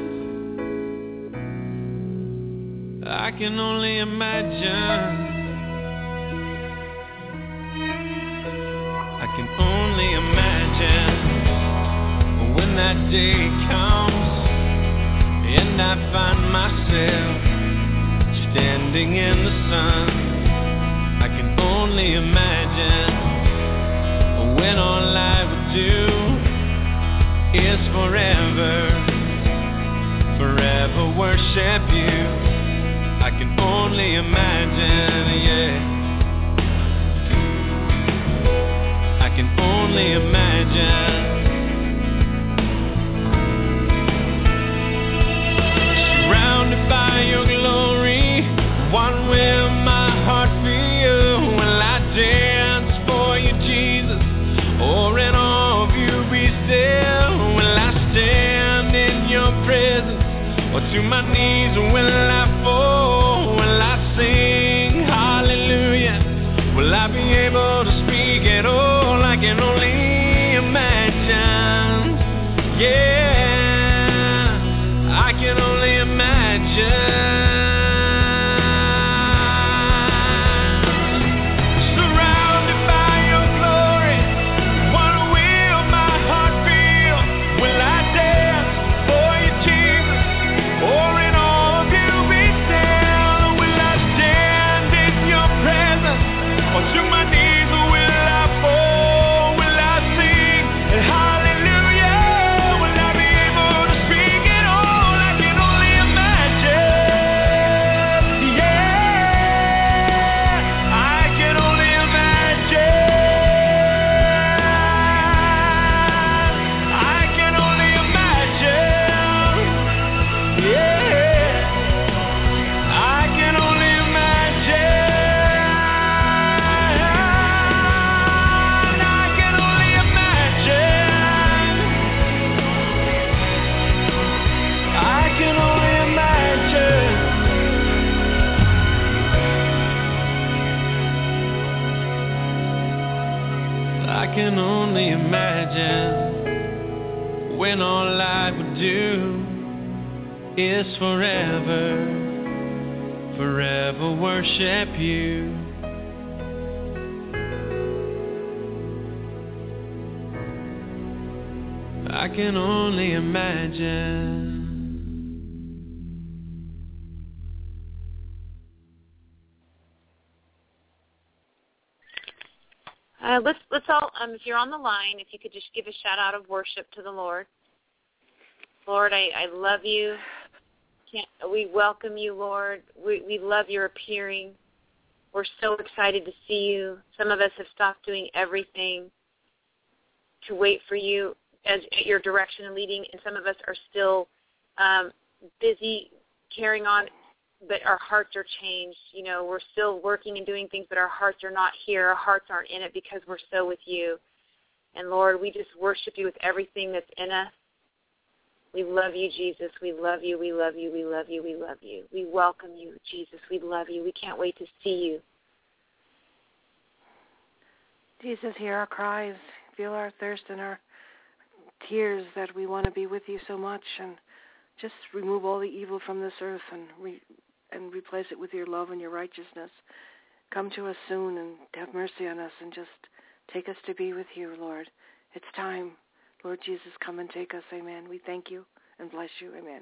I can only imagine. I can only imagine when that day comes and I find myself standing in the sun. I can only imagine when all I would do is forever worship you. I can only imagine, yeah. I can only imagine. Surrounded by your glory, what will my heart feel? Will I dance for you, Jesus? Or in awe of you be still? Will I stand in your presence? Or to my knees will I fall? Will I sing hallelujah? Will I be able to speak at all? I can only imagine. Yeah, I can only imagine. I can only imagine when all I would do is forever worship you. I can only imagine. Let's all, if you're on the line, if you could just give a shout out of worship to the Lord. Lord, I love you. We welcome you, Lord. We love your appearing. We're so excited to see you. Some of us have stopped doing everything to wait for you as your direction and leading, and some of us are still busy carrying on but our hearts are changed. We're still working and doing things, but our hearts are not here. Our hearts aren't in it because we're so with you. And, Lord, we just worship you with everything that's in us. We love you, Jesus. We love you. We love you. We love you. We love you. We welcome you, Jesus. We love you. We can't wait to see you. Jesus, hear our cries. Feel our thirst and our tears that we want to be with you so much, and just remove all the evil from this earth and replace it with your love and your righteousness. Come to us soon and have mercy on us and just take us to be with you, Lord. It's time. Lord Jesus, come and take us. Amen. We thank you and bless you. Amen.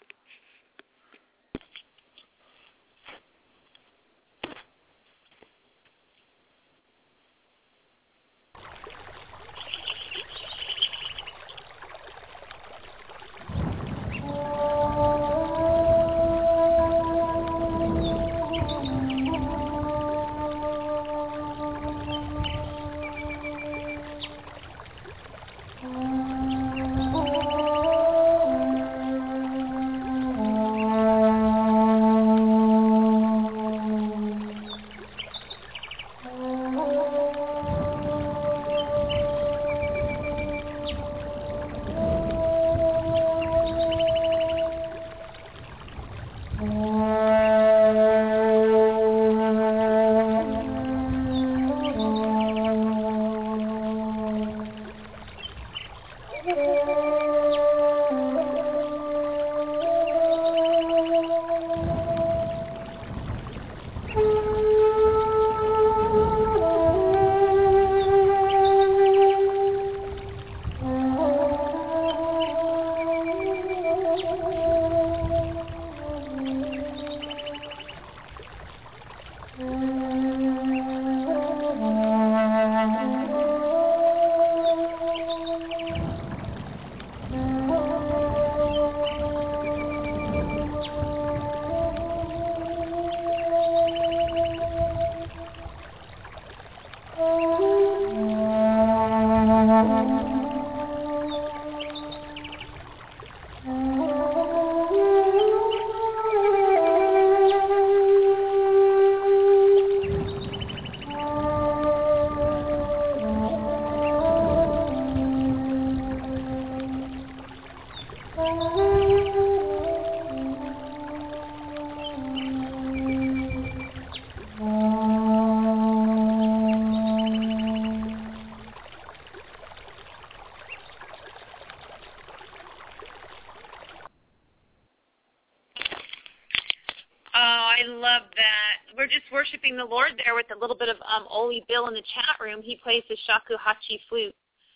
Worshiping the Lord there with a little bit of Oli Bill in the chat room. He plays the shakuhachi flute,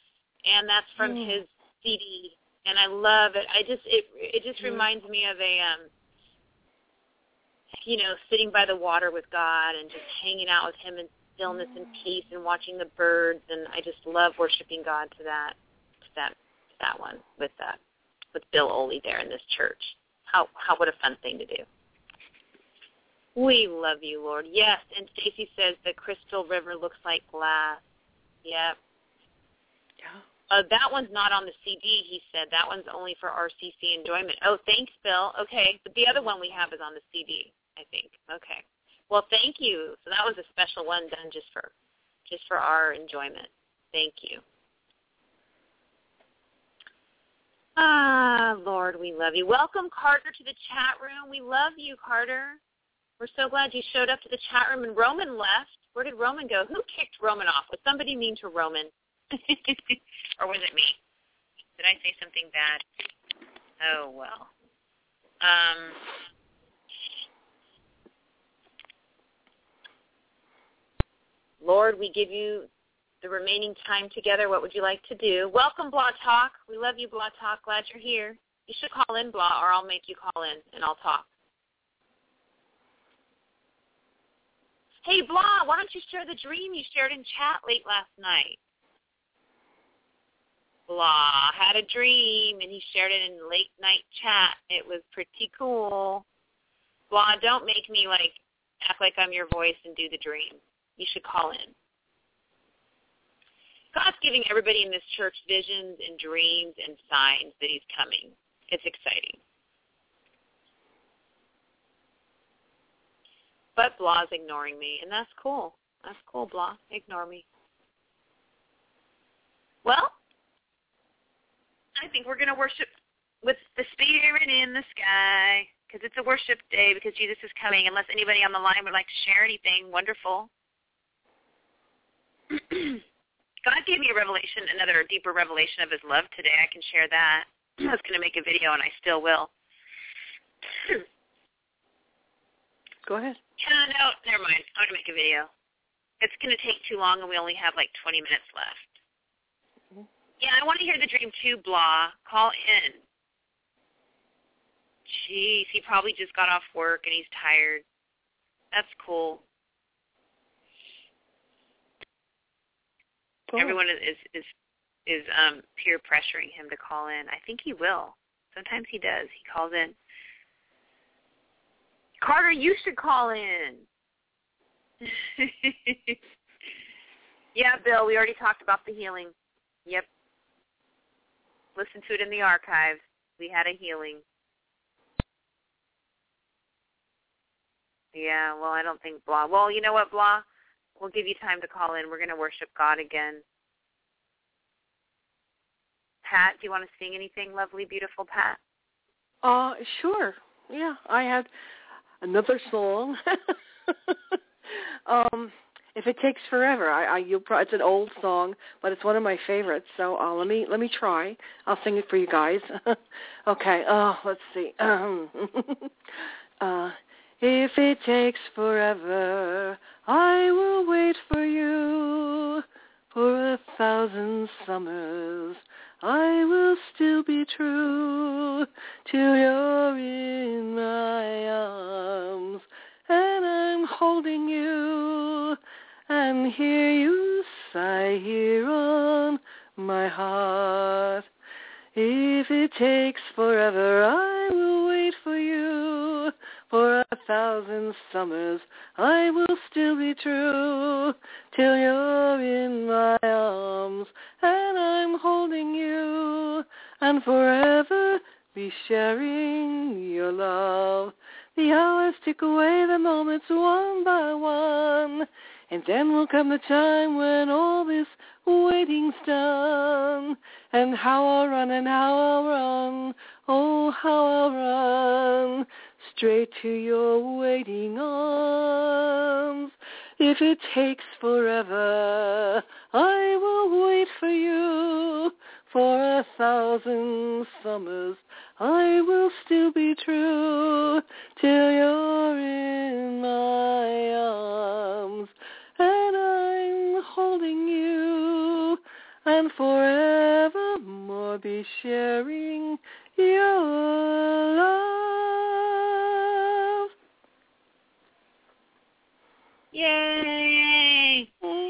and that's from his CD, and I love it. It just reminds me of a sitting by the water with God and just hanging out with him in stillness and peace and watching the birds, and I just love worshiping God to that one with Bill Oli there in this church. How what a fun thing to do. We love you, Lord. Yes, and Stacy says the crystal river looks like glass. Yep. Yeah. That one's not on the CD, he said. That one's only for RCC enjoyment. Oh, thanks, Bill. Okay, but the other one we have is on the CD, I think. Okay. Well, thank you. So that was a special one done just for our enjoyment. Thank you. Lord, we love you. Welcome, Carter, to the chat room. We love you, Carter. We're so glad you showed up to the chat room, and Roman left. Where did Roman go? Who kicked Roman off? Was somebody mean to Roman? Or was it me? Did I say something bad? Oh, well. Lord, we give you the remaining time together. What would you like to do? Welcome, Blah Talk. We love you, Blah Talk. Glad you're here. You should call in, Blah, or I'll make you call in, and I'll talk. Hey, Blah, why don't you share the dream you shared in chat late last night? Blah had a dream, and he shared it in late night chat. It was pretty cool. Blah, don't make me, act like I'm your voice and do the dream. You should call in. God's giving everybody in this church visions and dreams and signs that he's coming. It's exciting. But Blah's ignoring me, and that's cool. That's cool, Blah. Ignore me. Well, I think we're going to worship with the Spirit in the sky, because it's a worship day, because Jesus is coming. Unless anybody on the line would like to share anything, wonderful. God gave me a revelation, another deeper revelation of his love today. I can share that. I was going to make a video, and I still will. Go ahead. No, never mind. I'm going to make a video. It's going to take too long, and we only have like 20 minutes left. Mm-hmm. Yeah, I want to hear the dream too, Blah. Call in. Jeez, he probably just got off work, and he's tired. That's cool. Cool. Everyone is peer pressuring him to call in. I think he will. Sometimes he does. He calls in. Carter, you should call in. Yeah, Bill, we already talked about the healing. Yep. Listen to it in the archives. We had a healing. Yeah, well, I don't think Blah. Well, you know what, Blah? We'll give you time to call in. We're going to worship God again. Pat, do you want to sing anything lovely, beautiful, Pat? Sure. Yeah, I had another song. If It Takes Forever. It's an old song, but it's one of my favorites. So let me try. I'll sing it for you guys. Okay. Let's see. If it takes forever, I will wait for you. For 1,000 summers, I will still be true. Till you're in my arms, and I'm holding you. And hear you sigh here on my heart. If it takes forever, I will wait for you. For 1,000 summers, I will still be true. Till you're in my arms, and I'm holding you. And forever be sharing your love. The hours tick away the moments one by one. And then will come the time when all this waiting's done. And how I'll run and how I'll run, oh, how I'll run, straight to your waiting arms. If it takes forever, I will wait for you. For 1,000 summers, I will still be true. Till you're in my arms, and I'm holding you, and forevermore be sharing your love. Yay!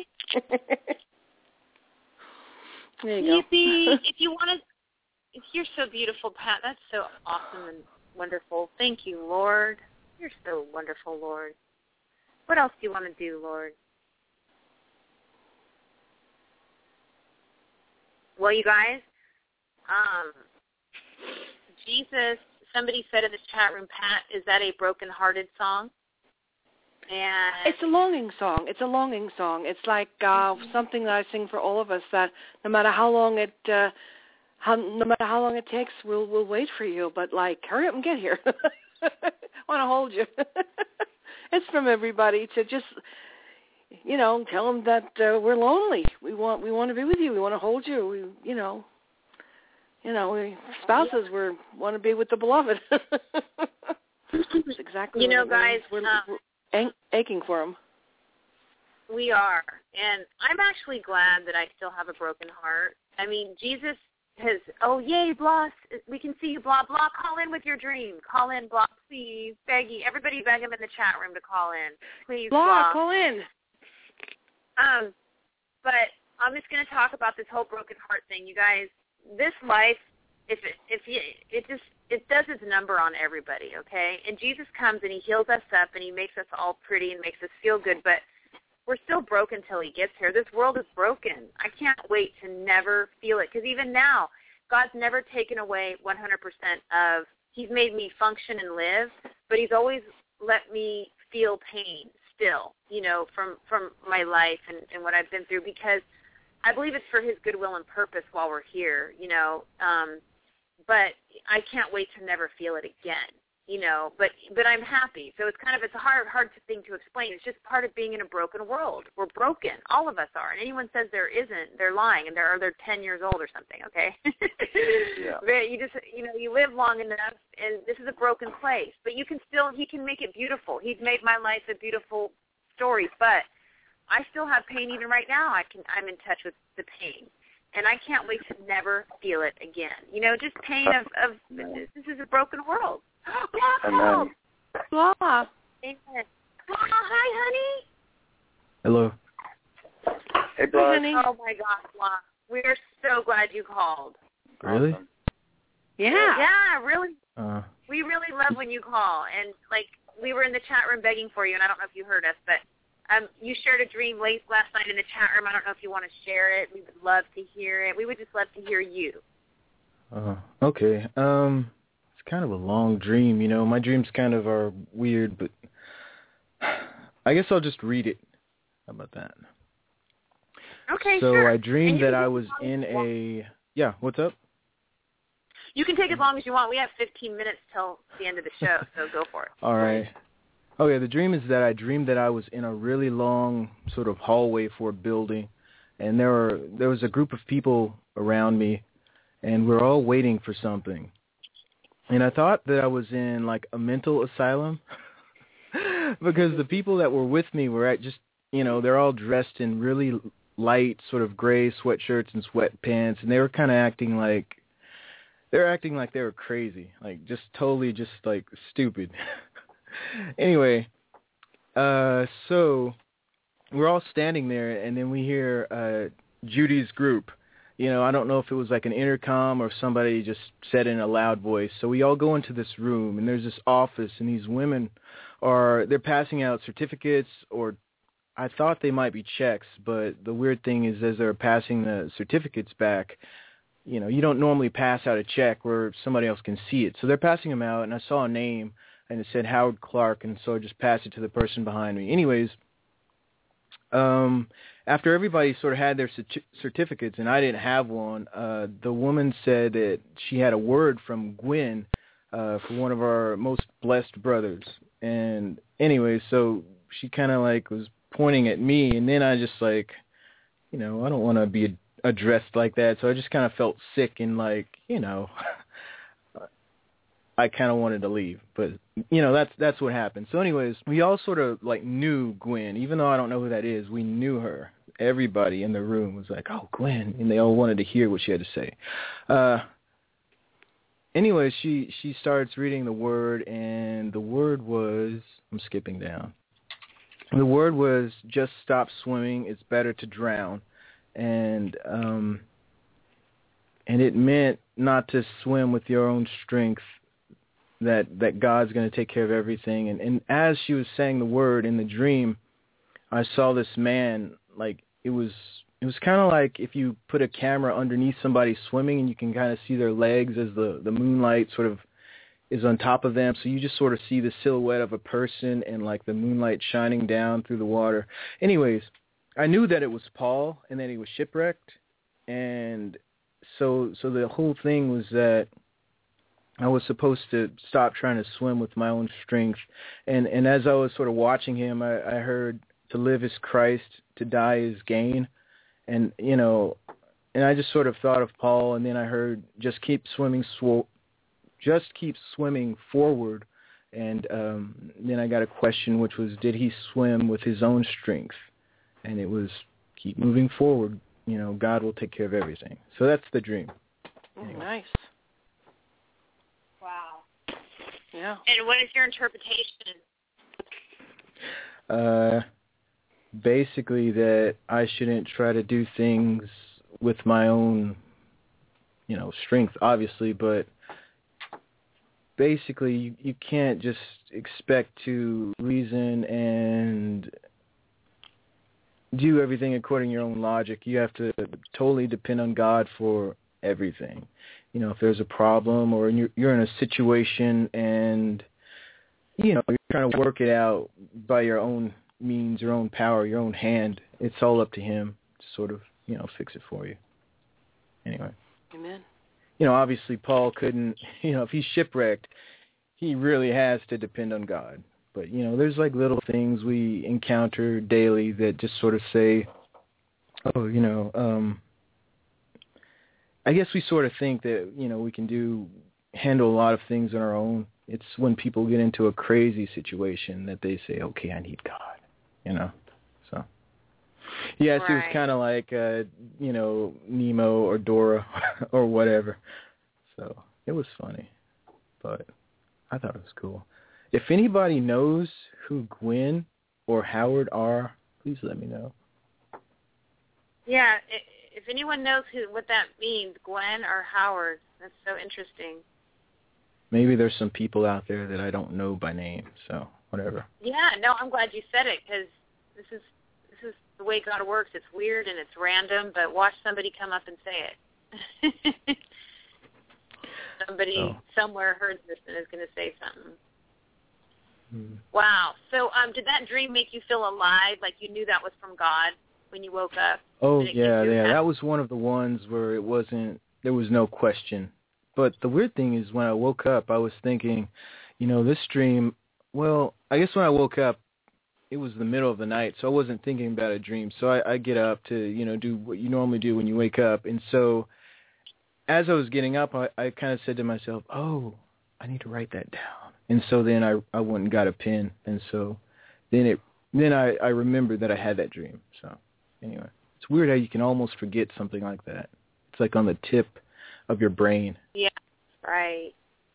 There you go. If you want to, you're so beautiful, Pat. That's so awesome and wonderful. Thank you, Lord. You're so wonderful, Lord. What else do you want to do, Lord? Well, you guys, Jesus, somebody said in the chat room, Pat, is that a broken-hearted song? And it's a longing song. It's a longing song. It's like something that I sing for all of us. That no matter how long it takes, we'll wait for you. But like, hurry up and get here. I want to hold you. It's from everybody to just, tell them that we're lonely. We want to be with you. We want to hold you. We spouses. We want to be with the beloved. That's exactly. Guys, we're aching for them. We are, and I'm actually glad that I still have a broken heart. I mean, Jesus has, yay, Blah, we can see you, Blah, call in with your dream. Call in, Blah, please, beggy. Everybody beg him in the chat room to call in. Please, Blah. Call in. But I'm just going to talk about this whole broken heart thing. You guys, this life, it does its number on everybody, okay? And Jesus comes and he heals us up and he makes us all pretty and makes us feel good, but we're still broken till he gets here. This world is broken. I can't wait to never feel it, because even now, God's never taken away 100% of, he's made me function and live, but he's always let me feel pain still, from my life and what I've been through, because I believe it's for his goodwill and purpose while we're here, but I can't wait to never feel it again, but I'm happy. So it's a hard thing to explain. It's just part of being in a broken world. We're broken. All of us are. And anyone says there isn't, they're lying, and they're 10 years old or something, okay? Yeah. But you just, you live long enough, and this is a broken place. But he can make it beautiful. He's made my life a beautiful story, but I still have pain even right now. I'm in touch with the pain. And I can't wait to never feel it again. Just pain of this is a broken world. Amen. Blah. Amen. Hi, honey. Hello. Hey, Blah. Oh, my gosh, Blah. We're so glad you called. Really? Awesome. Yeah. Yeah, really. We really love when you call. And, we were in the chat room begging for you, and I don't know if you heard us, but you shared a dream late last night in the chat room. I don't know if you want to share it. We would love to hear it. We would just love to hear you. Okay. It's kind of a long dream, My dreams kind of are weird, but I guess I'll just read it. How about that? Okay, so sure. I dreamed that I was in a... Yeah, what's up? You can take as long as you want. We have 15 minutes till the end of the show, so go for it. All right. Okay, the dream is that I dreamed that I was in a really long sort of hallway for a building, and there was a group of people around me, and we're all waiting for something. And I thought that I was in, a mental asylum because the people that were with me were they're all dressed in really light sort of gray sweatshirts and sweatpants, and they were kind of acting like they were crazy, just totally stupid. Anyway, so we're all standing there, and then we hear Judy's group. I don't know if it was an intercom or somebody just said in a loud voice. So we all go into this room, and there's this office, and these women they're passing out certificates, or I thought they might be checks, but the weird thing is as they're passing the certificates back, you don't normally pass out a check where somebody else can see it. So they're passing them out, and I saw a name, and it said Howard Clark, and so I just passed it to the person behind me. Anyways, after everybody sort of had their certificates, and I didn't have one, the woman said that she had a word from Gwen for one of our most blessed brothers. And anyway, so she kind of was pointing at me, and then I just I don't want to be addressed like that, so I just kind of felt sick and I kind of wanted to leave, but that's what happened. So anyways, we all sort of knew Gwen, even though I don't know who that is. We knew her. Everybody in the room was like, "Oh, Gwen," and they all wanted to hear what she had to say. Anyways, she starts reading the word, and the word was, I'm skipping down. The word was, "Just stop swimming. It's better to drown," and it meant not to swim with your own strength. That God's going to take care of everything. And as she was saying the word in the dream, I saw this man, it was kind of like if you put a camera underneath somebody swimming and you can kind of see their legs as the moonlight sort of is on top of them. So you just sort of see the silhouette of a person and the moonlight shining down through the water. Anyways, I knew that it was Paul and that he was shipwrecked. And so the whole thing was that I was supposed to stop trying to swim with my own strength. And as I was sort of watching him, I heard, "To live is Christ, to die is gain." And, and I just sort of thought of Paul, and then I heard, "Just keep swimming forward." And then I got a question, which was, did he swim with his own strength? And it was, keep moving forward. God will take care of everything. So that's the dream. Anyway. Nice. Wow. Yeah. And what is your interpretation? Basically that I shouldn't try to do things with my own, strength, obviously, but basically you can't just expect to reason and do everything according to your own logic. You have to totally depend on God for everything. If there's a problem or you're in a situation and you're trying to work it out by your own means, your own power, your own hand. It's all up to him to sort of, fix it for you. Anyway. Amen. Obviously Paul couldn't, if he's shipwrecked, he really has to depend on God. But, there's like little things we encounter daily that just sort of say, I guess we sort of think that, we can handle a lot of things on our own. It's when people get into a crazy situation that they say, okay, I need God, So, yes, right. It was kind of like, Nemo or Dora or whatever. So it was funny, but I thought it was cool. If anybody knows who Gwen or Howard are, please let me know. Yeah, if anyone knows what that means, Gwen or Howard, that's so interesting. Maybe there's some people out there that I don't know by name, so whatever. Yeah, no, I'm glad you said it, because this is the way God works. It's weird and it's random, but watch somebody come up and say it. Somebody somewhere heard this and is going to say something. Wow. So did that dream make you feel alive, like you knew that was from God when you woke up? Oh, yeah. That was one of the ones where there was no question. But the weird thing is when I woke up, I was thinking, this dream, well, I guess when I woke up, it was the middle of the night, so I wasn't thinking about a dream. So I get up to, do what you normally do when you wake up. And so as I was getting up, I kind of said to myself, oh, I need to write that down. And so then I went and got a pen. And so then I remembered that I had that dream. So anyway, it's weird how you can almost forget something like that. It's like on the tip of your brain. Yeah, right.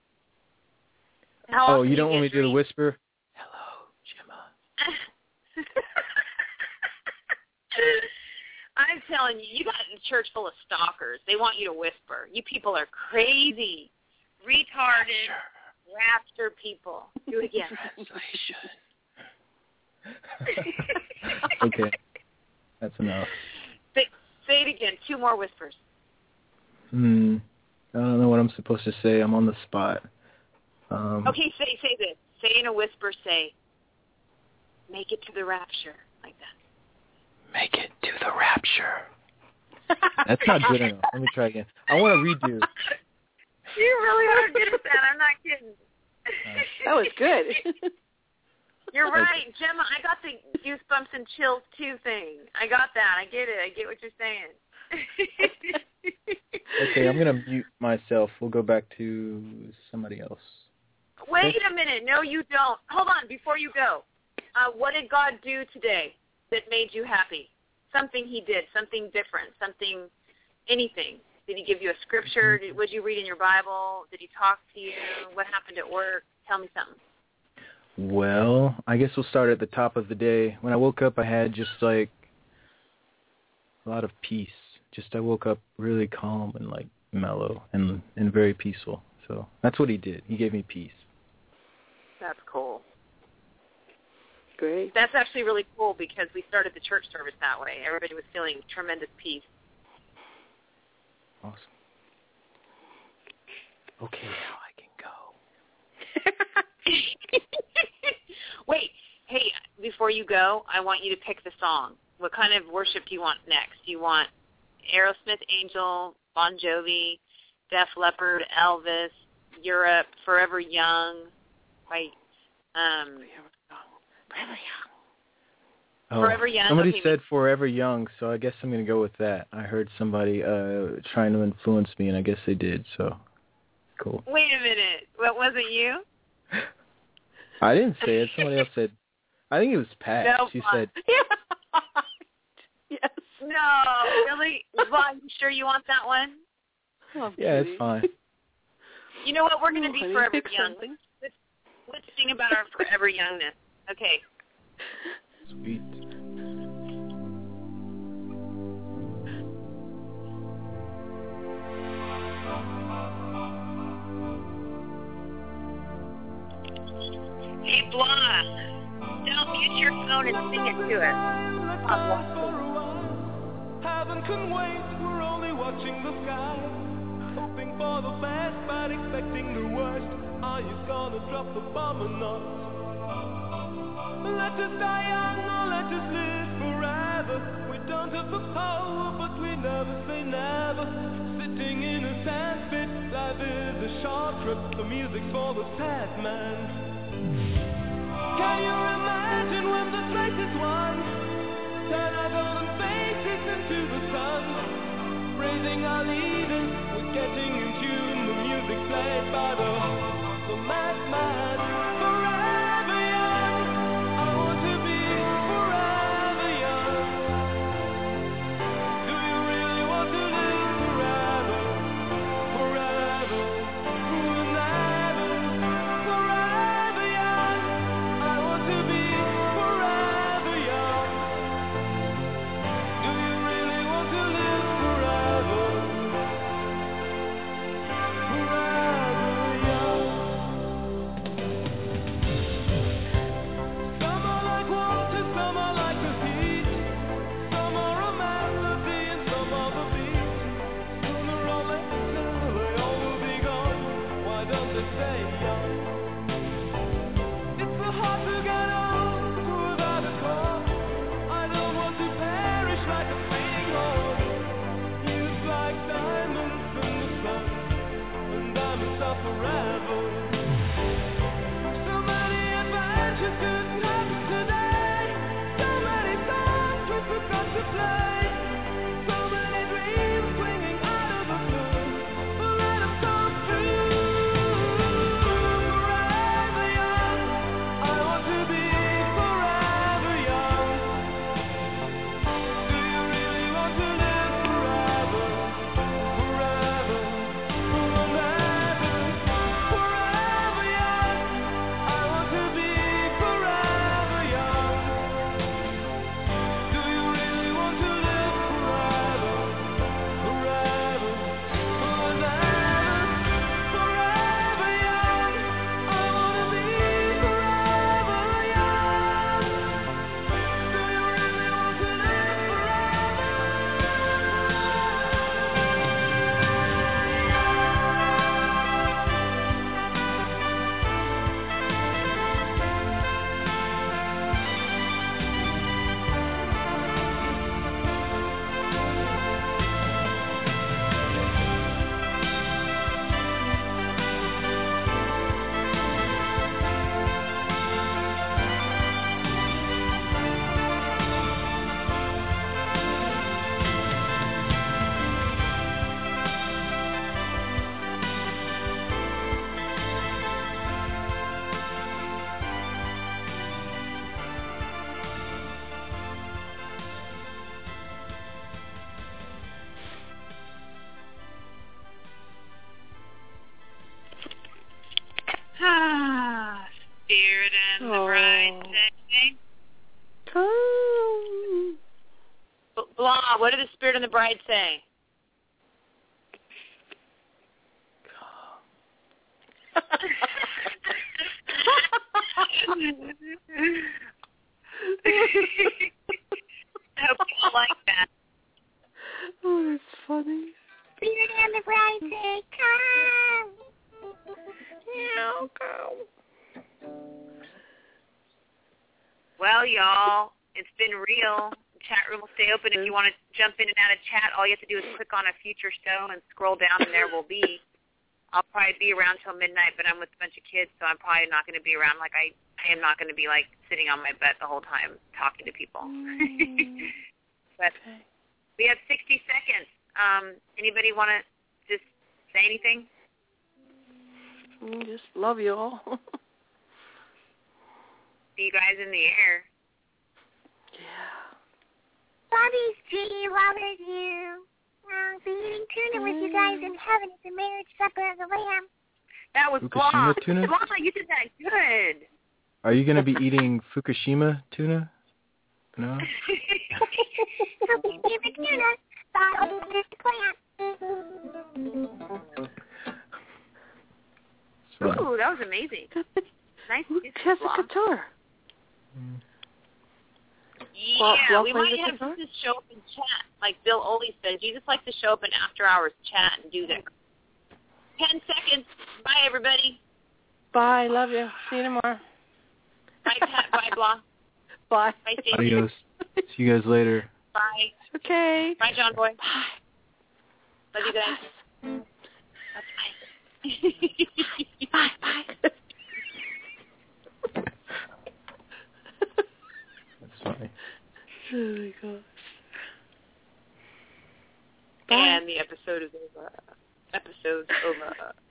Oh, you don't want me to do the whisper? Hello, Gemma. I'm telling you, you got a church full of stalkers. They want you to whisper. You people are crazy, retarded, rapture people. Do it again. Okay, that's enough. Say it again. 2 more whispers. I don't know what I'm supposed to say. I'm on the spot. Okay, say this. Say in a whisper, say, make it to the rapture, like that. Make it to the rapture. That's not good enough. Let me try again. I want to redo. You really are good at that. I'm not kidding. That was good. You're right, Gemma. I got the goosebumps and chills too thing. I got that. I get it. I get what you're saying. Okay, I'm going to mute myself. We'll go back to somebody else. Wait a minute. No, you don't. Hold on. Before you go, what did God do today that made you happy? Something he did, something different, anything. Did he give you a scripture? What did you read in your Bible? Did he talk to you? What happened at work? Tell me something. Well, I guess we'll start at the top of the day. When I woke up, I had just like a lot of peace. I woke up really calm and like mellow and very peaceful. So that's what he did. He gave me peace. That's cool. Great. That's actually really cool because we started the church service that way. Everybody was feeling tremendous peace. Awesome. Okay, now I can go. Wait, hey, before you go, I want you to pick the song. What kind of worship do you want next? Do you want Aerosmith, Angel, Bon Jovi, Def Leppard, Elvis, Europe, Forever Young, right? Forever Young. Somebody said Forever Young, so I guess I'm going to go with that. I heard somebody trying to influence me, and I guess they did, so cool. Wait a minute. What, was it you? I didn't say it. Somebody else said. I think it was Pat. No, she said. Yes. No, really? Vaughn, you sure you want that one? Oh, yeah, it's fine. You know what? We're going to be Forever Young. Let's sing about our forever youngness. Okay. Sweet. Hey, Blah. Don't mute your phone and sing it to us. Heaven can wait, we're only watching the sky. Hoping for the best, but expecting the worst. Are you gonna drop the bomb or not? Let us die young or let us live forever. We don't have the power, but we never say never. Sitting in a sandpit, life is a short trip. The music's for the sad man. Can you imagine when the race is won? Turn our golden faces into the sun. Praising our leaders, we're getting in tune. The music played by the madman. Forever young, I want to be forever young. Do you really want to live forever? Forever, forever, forever young. I want to be forever young. Do you really want to live forever? Forever young. Some are like water, some are like the heat. Some are a melody and some are the beat. Sooner or later they all will be gone. Why don't they stay young? It's so hard to get old without a cause. I don't want to perish like a fleeting horse. Used like diamonds in the sun, and diamonds are forever. So many adventures couldn't happen today. So many songs we forgot to play. So many dreams swinging out of the blue. Let them come true. Forever young, I want to be forever young. Do you really want to live forever? Forever, forever, forever young. I want to be forever young. Do you really want to live forever? Forever, forever, forever young. I want to be forever young. Do you really want to live Spirit and the bride say. Blah, what did the Spirit and the bride say? I hope you like that. Oh, that's funny. Spirit and the bride say, come. Yeah, come. Well, y'all, it's been real. The chat room will stay open. If you want to jump in and out of chat, all you have to do is click on a future show and scroll down, and there will be. I'll probably be around till midnight, but I'm with a bunch of kids, so I'm probably not going to be around. Like I am not going to be like sitting on my butt the whole time talking to people. But we have 60 seconds. Anybody want to just say anything? Just love you all. See you guys in the air. Yeah. Bobby's G, loves you. I'll be eating tuna with you guys in heaven at the marriage supper of the Lamb. That was Fukushima tuna? Blah, you did that good. Are you going to be eating Fukushima tuna? No? Sophie's favorite tuna. Thought it was just a plant. Ooh, that was amazing. Nice. Jessica Tour. Yeah, we might have Jesus show up in chat, like Bill Oley said. Jesus likes to show up in after-hours chat and do that. 10 seconds. Bye, everybody. Bye. Love you. See you tomorrow. Bye, Pat. Bye, Blah. Bye. Bye, Stacey. Adios. See you guys later. Bye. Okay. Bye, John Boy. Bye. Love you guys. Bye. Bye. That's funny. Oh my gosh. And the episode is over. Episode's over.